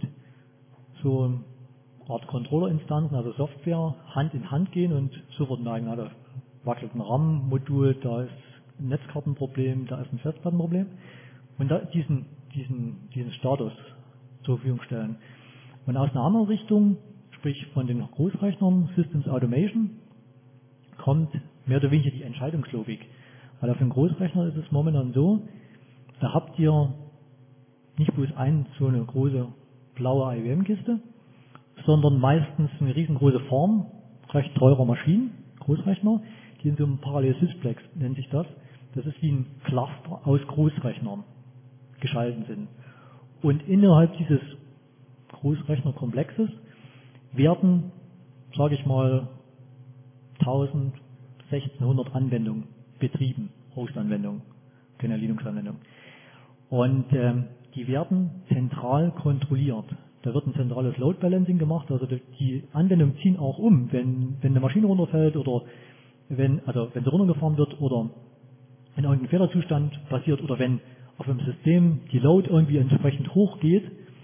so eine Art Controller-Instanzen, also Software, Hand in Hand gehen und sofort merken, da wackelt ein RAM-Modul, da ist ein Netzkartenproblem, da ist ein Festplattenproblem und da diesen, diesen, diesen Status zur Verfügung stellen. Und aus einer anderen Richtung, sprich von den Großrechnern, Systems Automation, kommt mehr oder weniger die Entscheidungslogik. Weil auf dem Großrechner ist es momentan so, da habt ihr nicht bloß ein, so eine große blaue I B M-Kiste, sondern meistens eine riesengroße Farm, recht teurer Maschinen, Großrechner, die in so einem Parallel-Sysplex nennt sich das. Das ist wie ein Cluster aus Großrechnern geschalten sind. Und innerhalb dieses Großrechnerkomplexes werden, sage ich mal, tausend, sechzehnhundert Anwendungen betrieben, Host-Anwendungen, keine Linux-Anwendung. Und ähm, die werden zentral kontrolliert. Da wird ein zentrales Load Balancing gemacht, also die Anwendungen ziehen auch um, wenn, wenn eine Maschine runterfällt oder wenn, also wenn sie runtergefahren wird oder wenn irgendein Fehlerzustand passiert oder wenn auf dem System die Load irgendwie entsprechend hoch geht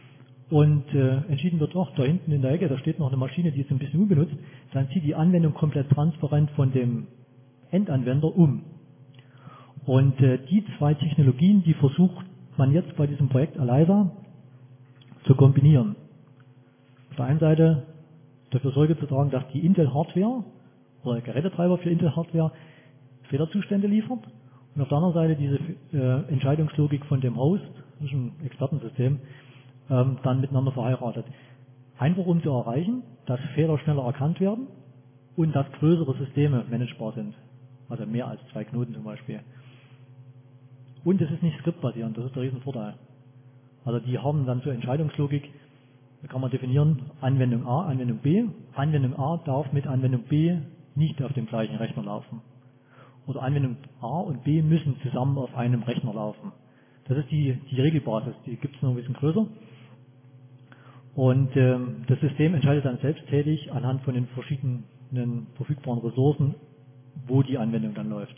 und äh, entschieden wird, ach, da hinten in der Ecke, da steht noch eine Maschine, die ist ein bisschen unbenutzt, dann zieht die Anwendung komplett transparent von dem Endanwender um. Und äh, die zwei Technologien, die versucht man jetzt bei diesem Projekt ELISA zu kombinieren. Auf der einen Seite dafür Sorge zu tragen, dass die Intel-Hardware oder der Gerätetreiber für Intel-Hardware Fehlerzustände liefert und auf der anderen Seite diese äh, Entscheidungslogik von dem Host, das ist ein Expertensystem, ähm, dann miteinander verheiratet. Einfach um zu erreichen, dass Fehler schneller erkannt werden und dass größere Systeme managebar sind. Also mehr als zwei Knoten zum Beispiel. Und es ist nicht skriptbasierend, das ist der Riesenvorteil. Also die haben dann zur Entscheidungslogik, da kann man definieren, Anwendung A, Anwendung B. Anwendung A darf mit Anwendung B nicht auf dem gleichen Rechner laufen. Oder Anwendung A und B müssen zusammen auf einem Rechner laufen. Das ist die, die Regelbasis, die gibt es noch ein bisschen größer. Und ähm, das System entscheidet dann selbsttätig anhand von den verschiedenen verfügbaren Ressourcen, wo die Anwendung dann läuft.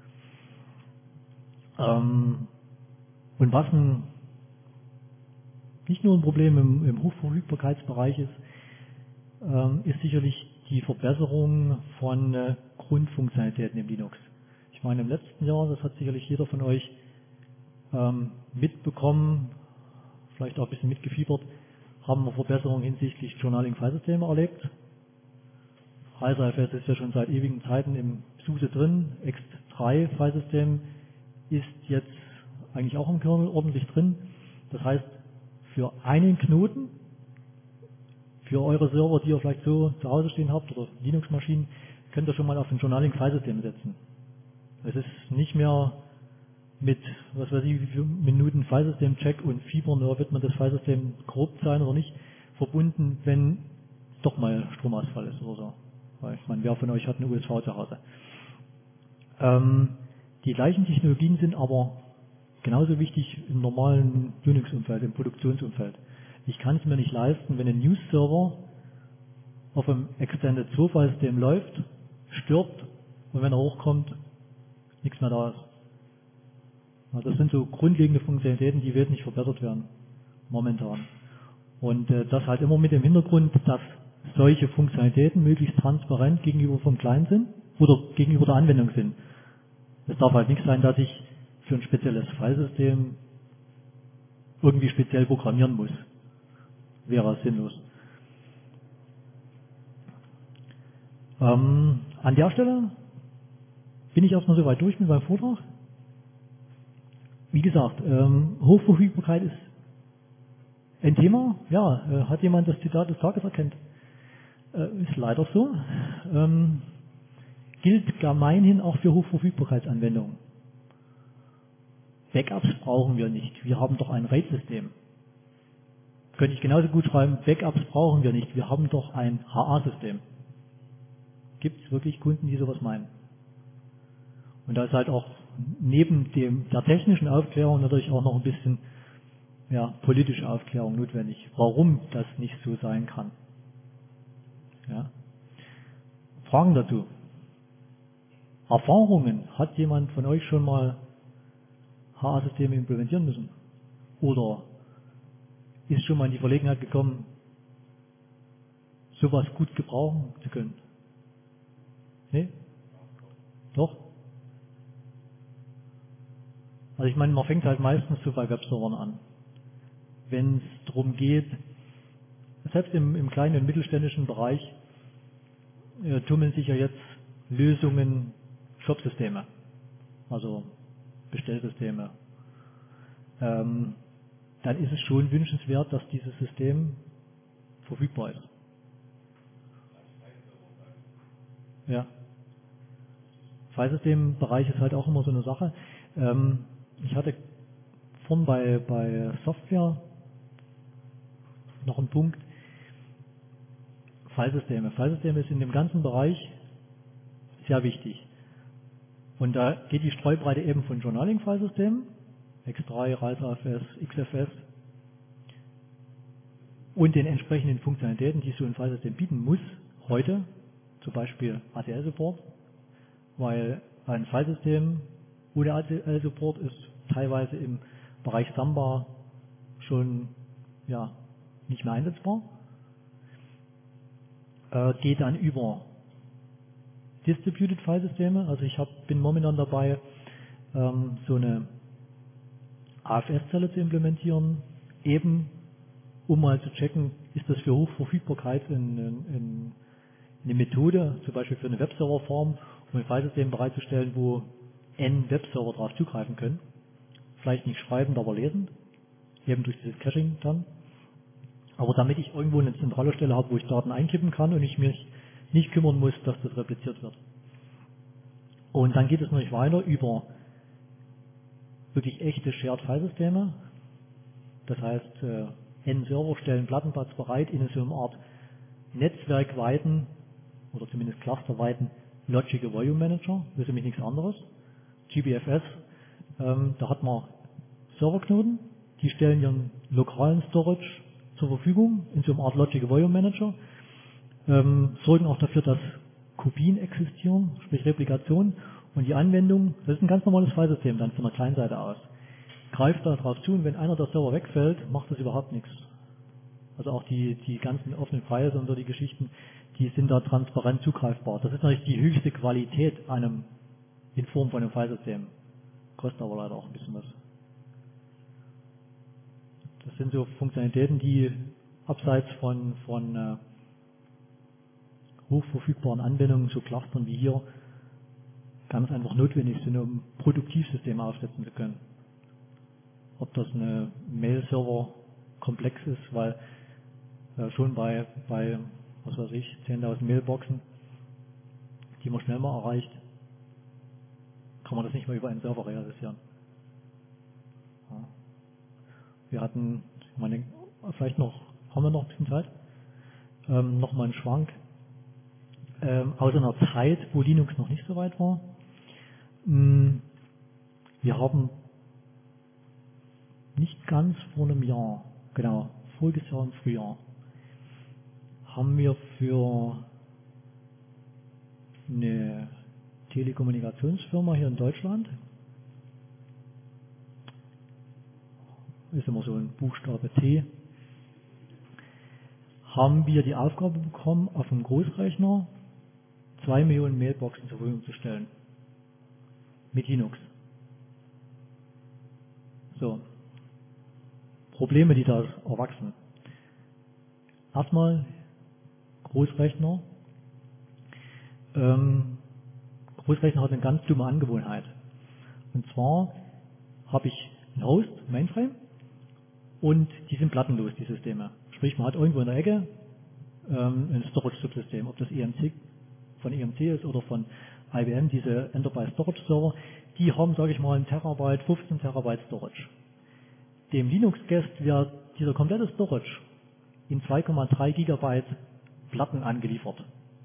Ähm, und was ein, nicht nur ein Problem im, im Hochverfügbarkeitsbereich ist, ähm, ist sicherlich die Verbesserung von äh, Grundfunktionalitäten im Linux. Ich meine, im letzten Jahr, das hat sicherlich jeder von euch ähm, mitbekommen, vielleicht auch ein bisschen mitgefiebert, haben wir Verbesserungen hinsichtlich Journaling-Filesysteme erlebt. RiseIFS ist ja schon seit ewigen Zeiten im SUSE drin. X drei Filesystem ist jetzt eigentlich auch im Kernel ordentlich drin. Das heißt, für einen Knoten, für eure Server, die ihr vielleicht so zu Hause stehen habt oder Linux-Maschinen, könnt ihr schon mal auf ein Journaling-Filesystem setzen. Es ist nicht mehr mit, was weiß ich, wie viele Minuten Filesystem-Check und Fieber, nur wird man das Filesystem korrupt sein oder nicht, verbunden, wenn doch mal Stromausfall ist oder so. Weil ich meine, wer von euch hat eine U S V zu Hause? Ähm, die gleichen Technologien sind aber genauso wichtig im normalen Unix-Umfeld, im Produktionsumfeld. Ich kann es mir nicht leisten, wenn ein News-Server auf einem Extended zwei Filesystem läuft, stirbt und wenn er hochkommt, nichts mehr da ist. Also das sind so grundlegende Funktionalitäten, die wesentlich verbessert werden, momentan. Und äh, das halt immer mit dem Hintergrund, dass solche Funktionalitäten möglichst transparent gegenüber vom Client sind oder gegenüber der Anwendung sind. Es darf halt nicht sein, dass ich für ein spezielles Filesystem irgendwie speziell programmieren muss. Wäre sinnlos. Ähm, an der Stelle bin ich erstmal soweit durch mit meinem Vortrag. Wie gesagt, ähm, Hochverfügbarkeit ist ein Thema. Ja, äh, hat jemand das Zitat des Tages erkannt? Äh, ist leider so. Ähm, gilt gemeinhin auch für Hochverfügbarkeitsanwendungen. Backups brauchen wir nicht. Wir haben doch ein RAID-System. Könnte ich genauso gut schreiben, Backups brauchen wir nicht. Wir haben doch ein H A-System. Gibt es wirklich Kunden, die sowas meinen? Und da ist halt auch neben dem, der technischen Aufklärung natürlich auch noch ein bisschen ja, politische Aufklärung notwendig, warum das nicht so sein kann. Ja. Fragen dazu? Erfahrungen? Hat jemand von euch schon mal H A-Systeme implementieren müssen? Oder ist schon mal in die Verlegenheit gekommen, sowas gut gebrauchen zu können? Nee? Doch? Also ich meine, man fängt halt meistens so bei Webservern an. Wenn es darum geht, selbst im, im kleinen und mittelständischen Bereich äh, tummeln sich ja jetzt Lösungen, Shopsysteme, also Bestellsysteme. Ähm, dann ist es schon wünschenswert, dass dieses System verfügbar ist. Ja. Filesystem-Bereich ist halt auch immer so eine Sache. Ähm, ich hatte vorhin bei, bei Software noch einen Punkt. Filesysteme. Filesysteme ist in dem ganzen Bereich sehr wichtig. Und da geht die Streubreite eben von Journaling-Filesystemen, X drei, RiseIFS, X F S und den entsprechenden Funktionalitäten, die so ein Filesystem bieten muss, heute, zum Beispiel A T L-Support, weil ein Filesystem ohne A T L-Support ist teilweise im Bereich Samba schon ja, nicht mehr einsetzbar. Äh, geht dann über Distributed Filesysteme, also ich hab, bin momentan dabei, ähm, so eine A F S-Zelle zu implementieren, eben um mal zu checken, ist das für Hochverfügbarkeit in, in, in eine Methode, zum Beispiel für eine Webserverform, um ein Filesystem bereitzustellen, wo N Webserver darauf zugreifen können. Vielleicht nicht schreibend, aber lesend, eben durch dieses Caching dann. Aber damit ich irgendwo eine zentrale Stelle habe, wo ich Daten einkippen kann und ich mich nicht kümmern muss, dass das repliziert wird. Und dann geht es noch weiter über wirklich echte Shared-File-Systeme. Das heißt, äh, N-Server stellen Plattenplatz bereit in so einer Art netzwerkweiten oder zumindest clusterweiten Logical Volume Manager. Das ist nämlich nichts anderes. G B F S, ähm, da hat man Serverknoten, die stellen ihren lokalen Storage zur Verfügung in so einer Art Logical Volume Manager, ähm, sorgen auch dafür, dass Kopien existieren, sprich Replikation, und die Anwendung, das ist ein ganz normales Filesystem dann von der Client-Seite aus, greift da drauf zu und wenn einer der Server wegfällt, macht das überhaupt nichts. Also auch die, die ganzen offenen Files und so die Geschichten, die sind da transparent zugreifbar. Das ist natürlich die höchste Qualität einem, in Form von einem Filesystem. Kostet aber leider auch ein bisschen was. Das sind so Funktionalitäten, die abseits von, von äh, hochverfügbaren Anwendungen, so Clustern wie hier, ganz einfach notwendig sind, um Produktivsysteme aufsetzen zu können. Ob das eine Mail-Server-Komplex ist, weil äh, schon bei, bei, was weiß ich, zehntausend Mailboxen, die man schnell mal erreicht, kann man das nicht mehr über einen Server realisieren. Ja. Wir hatten, ich meine, vielleicht noch, haben wir noch ein bisschen Zeit, ähm, noch mal einen Schwank ähm, aus einer Zeit, wo Linux noch nicht so weit war. Mm, wir haben nicht ganz vor einem Jahr, genau, voriges Jahr im Frühjahr, haben wir für eine Telekommunikationsfirma hier in Deutschland, ist immer so ein Buchstabe T, haben wir die Aufgabe bekommen, auf dem Großrechner zwei Millionen Mailboxen zur Verfügung zu stellen. Mit Linux. So. Probleme, die da erwachsen. Erstmal Großrechner. Ähm, Großrechner hat eine ganz dumme Angewohnheit. Und zwar habe ich einen Host, Mainframe, und die sind plattenlos, die Systeme. Sprich, man hat irgendwo in der Ecke ähm, ein Storage-Subsystem, ob das E M C von E M C ist oder von I B M, diese Enterprise Storage Server, die haben, sage ich mal, einen Terabyte, fünfzehn Terabyte Storage. Dem Linux-Guest wird dieser komplette Storage in zwei Komma drei Gigabyte Platten angeliefert.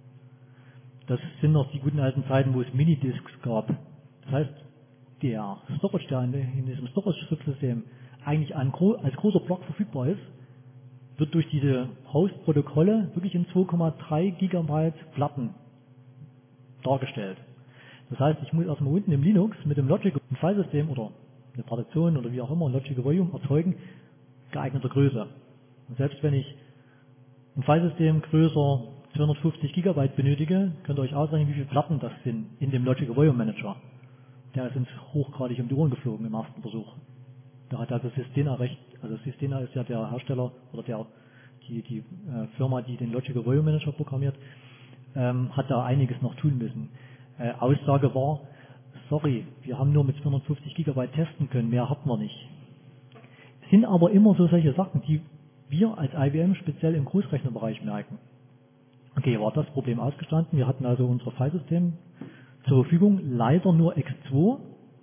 Das sind noch die guten alten Zeiten, wo es Minidisks gab. Das heißt, der Storage, der in diesem Storage-Subsystem eigentlich als großer Block verfügbar ist, wird durch diese Host-Protokolle wirklich in zwei Komma drei Gigabyte Platten dargestellt. Das heißt, ich muss erstmal unten im Linux mit dem Logic ein Filesystem oder eine Partition oder wie auch immer ein Logic Volume erzeugen, geeigneter Größe. Und selbst wenn ich ein Filesystem größer zweihundertfünfzig Gigabyte benötige, könnt ihr euch ausrechnen, wie viele Platten das sind in dem Logic Volume Manager. Der ist uns hochgradig um die Ohren geflogen im ersten Versuch. Da hat also Sistena recht, also Sistena ist ja der Hersteller oder der, die, die äh, Firma, die den Logic Volume Manager programmiert, ähm, hat da einiges noch tun müssen. Äh, Aussage war, sorry, wir haben nur mit zweihundertfünfzig Gigabyte testen können, mehr hatten wir nicht. Sind aber immer so solche Sachen, die wir als I B M speziell im Großrechnerbereich merken. Okay, war das Problem ausgestanden. Wir hatten also unser Filesystem zur Verfügung, leider nur X zwei,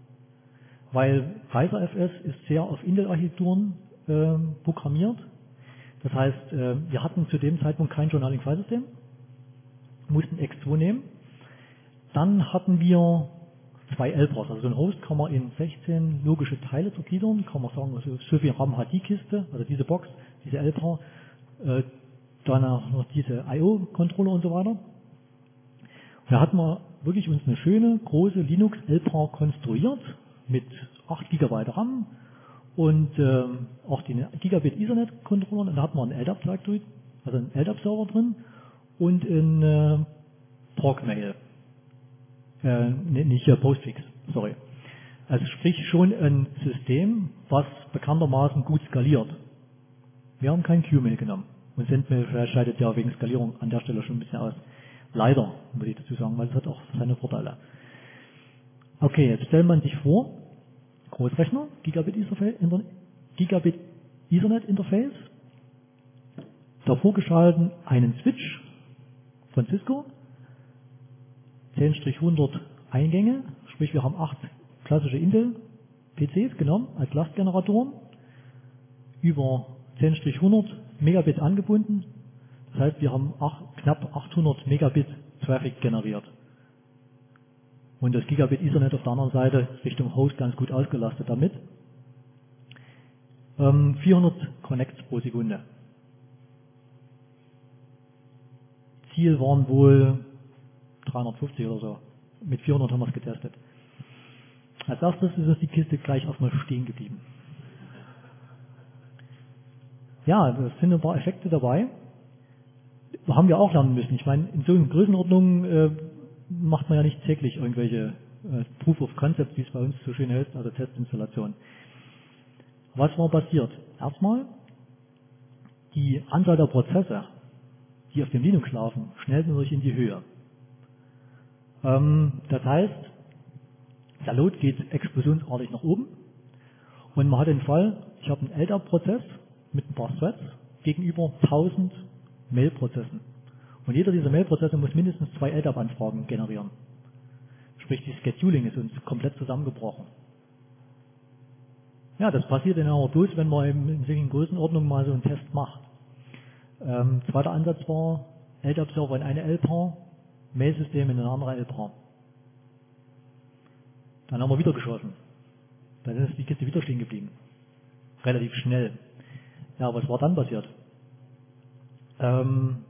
weil ReiserFS ist sehr auf Intel-Architekturen äh, programmiert. Das heißt, äh, wir hatten zu dem Zeitpunkt kein Journaling-Filesystem, mussten X zwei nehmen. Dann hatten wir zwei L P R Os, also so ein Host kann man in sechzehn logische Teile zergliedern, kann man sagen, also so viel RAM hat die Kiste, also diese Box, diese L P R, äh, dann noch diese I O-Controller und so weiter. Und da hatten wir wirklich uns eine schöne, große Linux L P R konstruiert mit acht Gigabyte RAM und ähm, auch den Gigabit Ethernet Controller. Und da hatten wir einen L D A P-Factory, also einen L D A P-Server drin und ein äh, Proc-Mail. Äh, nee, nicht hier Postfix, sorry. Also sprich schon ein System, was bekanntermaßen gut skaliert. Wir haben kein Q-Mail genommen. Und Sendmail scheidet ja wegen Skalierung an der Stelle schon ein bisschen aus. Leider, würde ich dazu sagen, weil es hat auch seine Vorteile. Okay, jetzt stellt man sich vor, Großrechner, Gigabit Ethernet, Gigabit Ethernet Interface, davor geschalten einen Switch von Cisco, zehn hundert Eingänge, sprich wir haben acht klassische Intel-P Cs genommen als Lastgeneratoren, über zehn hundert Megabit angebunden. Das heißt, wir haben acht, knapp achthundert Megabit Traffic generiert. Und das Gigabit Ethernet auf der anderen Seite Richtung Host ganz gut ausgelastet damit. Ähm, vierhundert Connects pro Sekunde. Ziel waren wohl dreihundertfünfzig oder so. Mit vierhundert haben wir es getestet. Als erstes ist uns die Kiste gleich erstmal stehen geblieben. Ja, da sind ein paar Effekte dabei. Haben wir auch lernen müssen. Ich meine, in so einer Größenordnung äh, macht man ja nicht täglich irgendwelche äh, Proof of Concept, wie es bei uns so schön heißt, also Testinstallation. Was war passiert? Erstmal, die Anzahl der Prozesse, die auf dem Linux laufen, schnellt natürlich in die Höhe. Ähm, das heißt, der Load geht explosionsartig nach oben und man hat den Fall, ich habe einen L D A P-Prozess mit ein paar Threads gegenüber tausend Mail-Prozessen. Und jeder dieser Mail-Prozesse muss mindestens zwei L D A P-Anfragen generieren. Sprich, die Scheduling ist uns komplett zusammengebrochen. Ja, das passiert in einer bloß, wenn man eben in solchen Größenordnungen mal so einen Test macht. Ähm, zweiter Ansatz war, L D A P-Server in eine L-Paar, Mail-System in eine andere L-Paar. Dann haben wir wieder geschossen. Dann ist die Kiste wieder stehen geblieben. Relativ schnell. Ja, was war dann passiert? Ähm,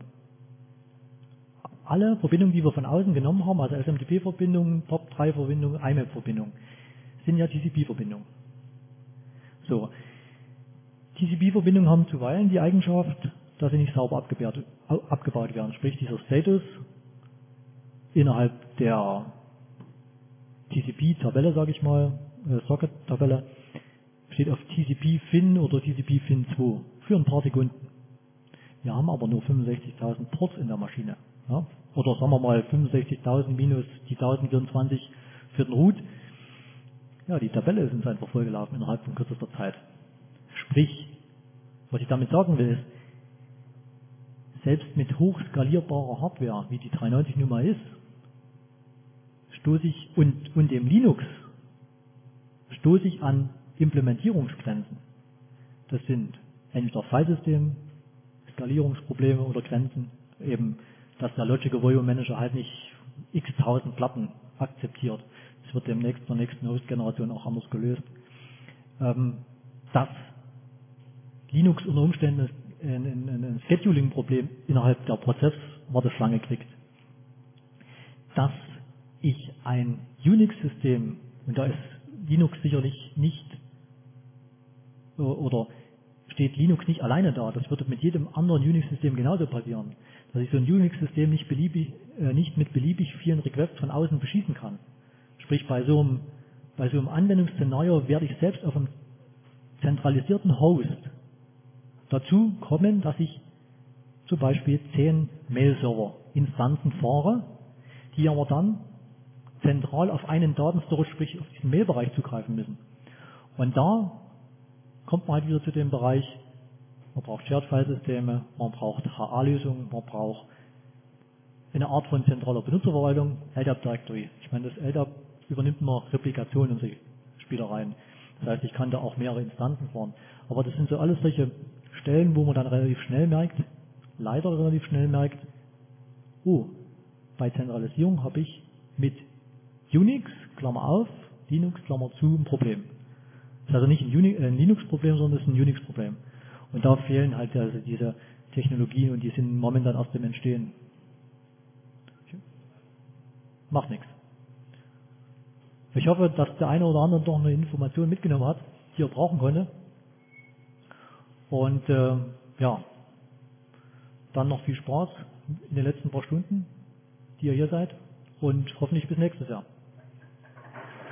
alle Verbindungen, die wir von außen genommen haben, also S M T P-Verbindungen, Top drei Verbindungen, I M A P-Verbindungen, sind ja T C P-Verbindungen. So, T C P-Verbindungen haben zuweilen die Eigenschaft, dass sie nicht sauber abgebaut, abgebaut werden. Sprich, dieser Status innerhalb der T C P-Tabelle, sage ich mal, äh, Socket-Tabelle, steht auf T C P-Fin oder T C P-Fin zwei für ein paar Sekunden. Wir haben aber nur fünfundsechzigtausend Ports in der Maschine. Ja? Oder sagen wir mal fünfundsechzigtausend minus die tausendvierundzwanzig für den Root. Ja, die Tabelle ist uns einfach vollgelaufen innerhalb von kürzester Zeit. Sprich, was ich damit sagen will, ist, selbst mit hochskalierbarer Hardware, wie die dreihundertneunzig nun mal ist, stoße ich und, und dem Linux stoße ich an Implementierungsgrenzen. Das sind entweder Filesystem, Skalierungsprobleme oder Grenzen, eben, dass der Logical Volume Manager halt nicht x-tausend Platten akzeptiert. Das wird demnächst in der nächsten Host-Generation auch anders gelöst. Ähm, dass Linux unter Umständen ein, ein, ein Scheduling-Problem innerhalb der Prozesswarteschlange kriegt. Dass ich ein Unix-System, und da ist Linux sicherlich nicht, oder steht Linux nicht alleine da, das würde mit jedem anderen Unix-System genauso passieren, dass ich so ein Unix-System nicht, beliebig, äh, nicht mit beliebig vielen Requests von außen beschießen kann. Sprich, bei so einem, bei so einem Anwendungsszenario werde ich selbst auf einem zentralisierten Host dazu kommen, dass ich zum Beispiel zehn Mail-Server-Instanzen fahre, die aber dann zentral auf einen Datenstorage, sprich auf diesen Mailbereich zugreifen müssen. Und da kommt man halt wieder zu dem Bereich, man braucht Shared-File-Systeme, man braucht H A-Lösungen, man braucht eine Art von zentraler Benutzerverwaltung, L D A P-Directory. Ich meine, das L D A P übernimmt immer Replikation und solche Spielereien. Das heißt, ich kann da auch mehrere Instanzen fahren. Aber das sind so alles solche Stellen, wo man dann relativ schnell merkt, leider relativ schnell merkt, oh, bei Zentralisierung habe ich mit Unix, Klammer auf, Linux, Klammer zu, ein Problem. Das ist also nicht ein, Unix, ein Linux-Problem, sondern es ist ein Unix-Problem. Und da fehlen halt also diese Technologien und die sind momentan erst im Entstehen. Macht nichts. Ich hoffe, dass der eine oder andere doch eine Information mitgenommen hat, die er brauchen konnte. Und äh, ja, dann noch viel Spaß in den letzten paar Stunden, die ihr hier seid. Und hoffentlich bis nächstes Jahr.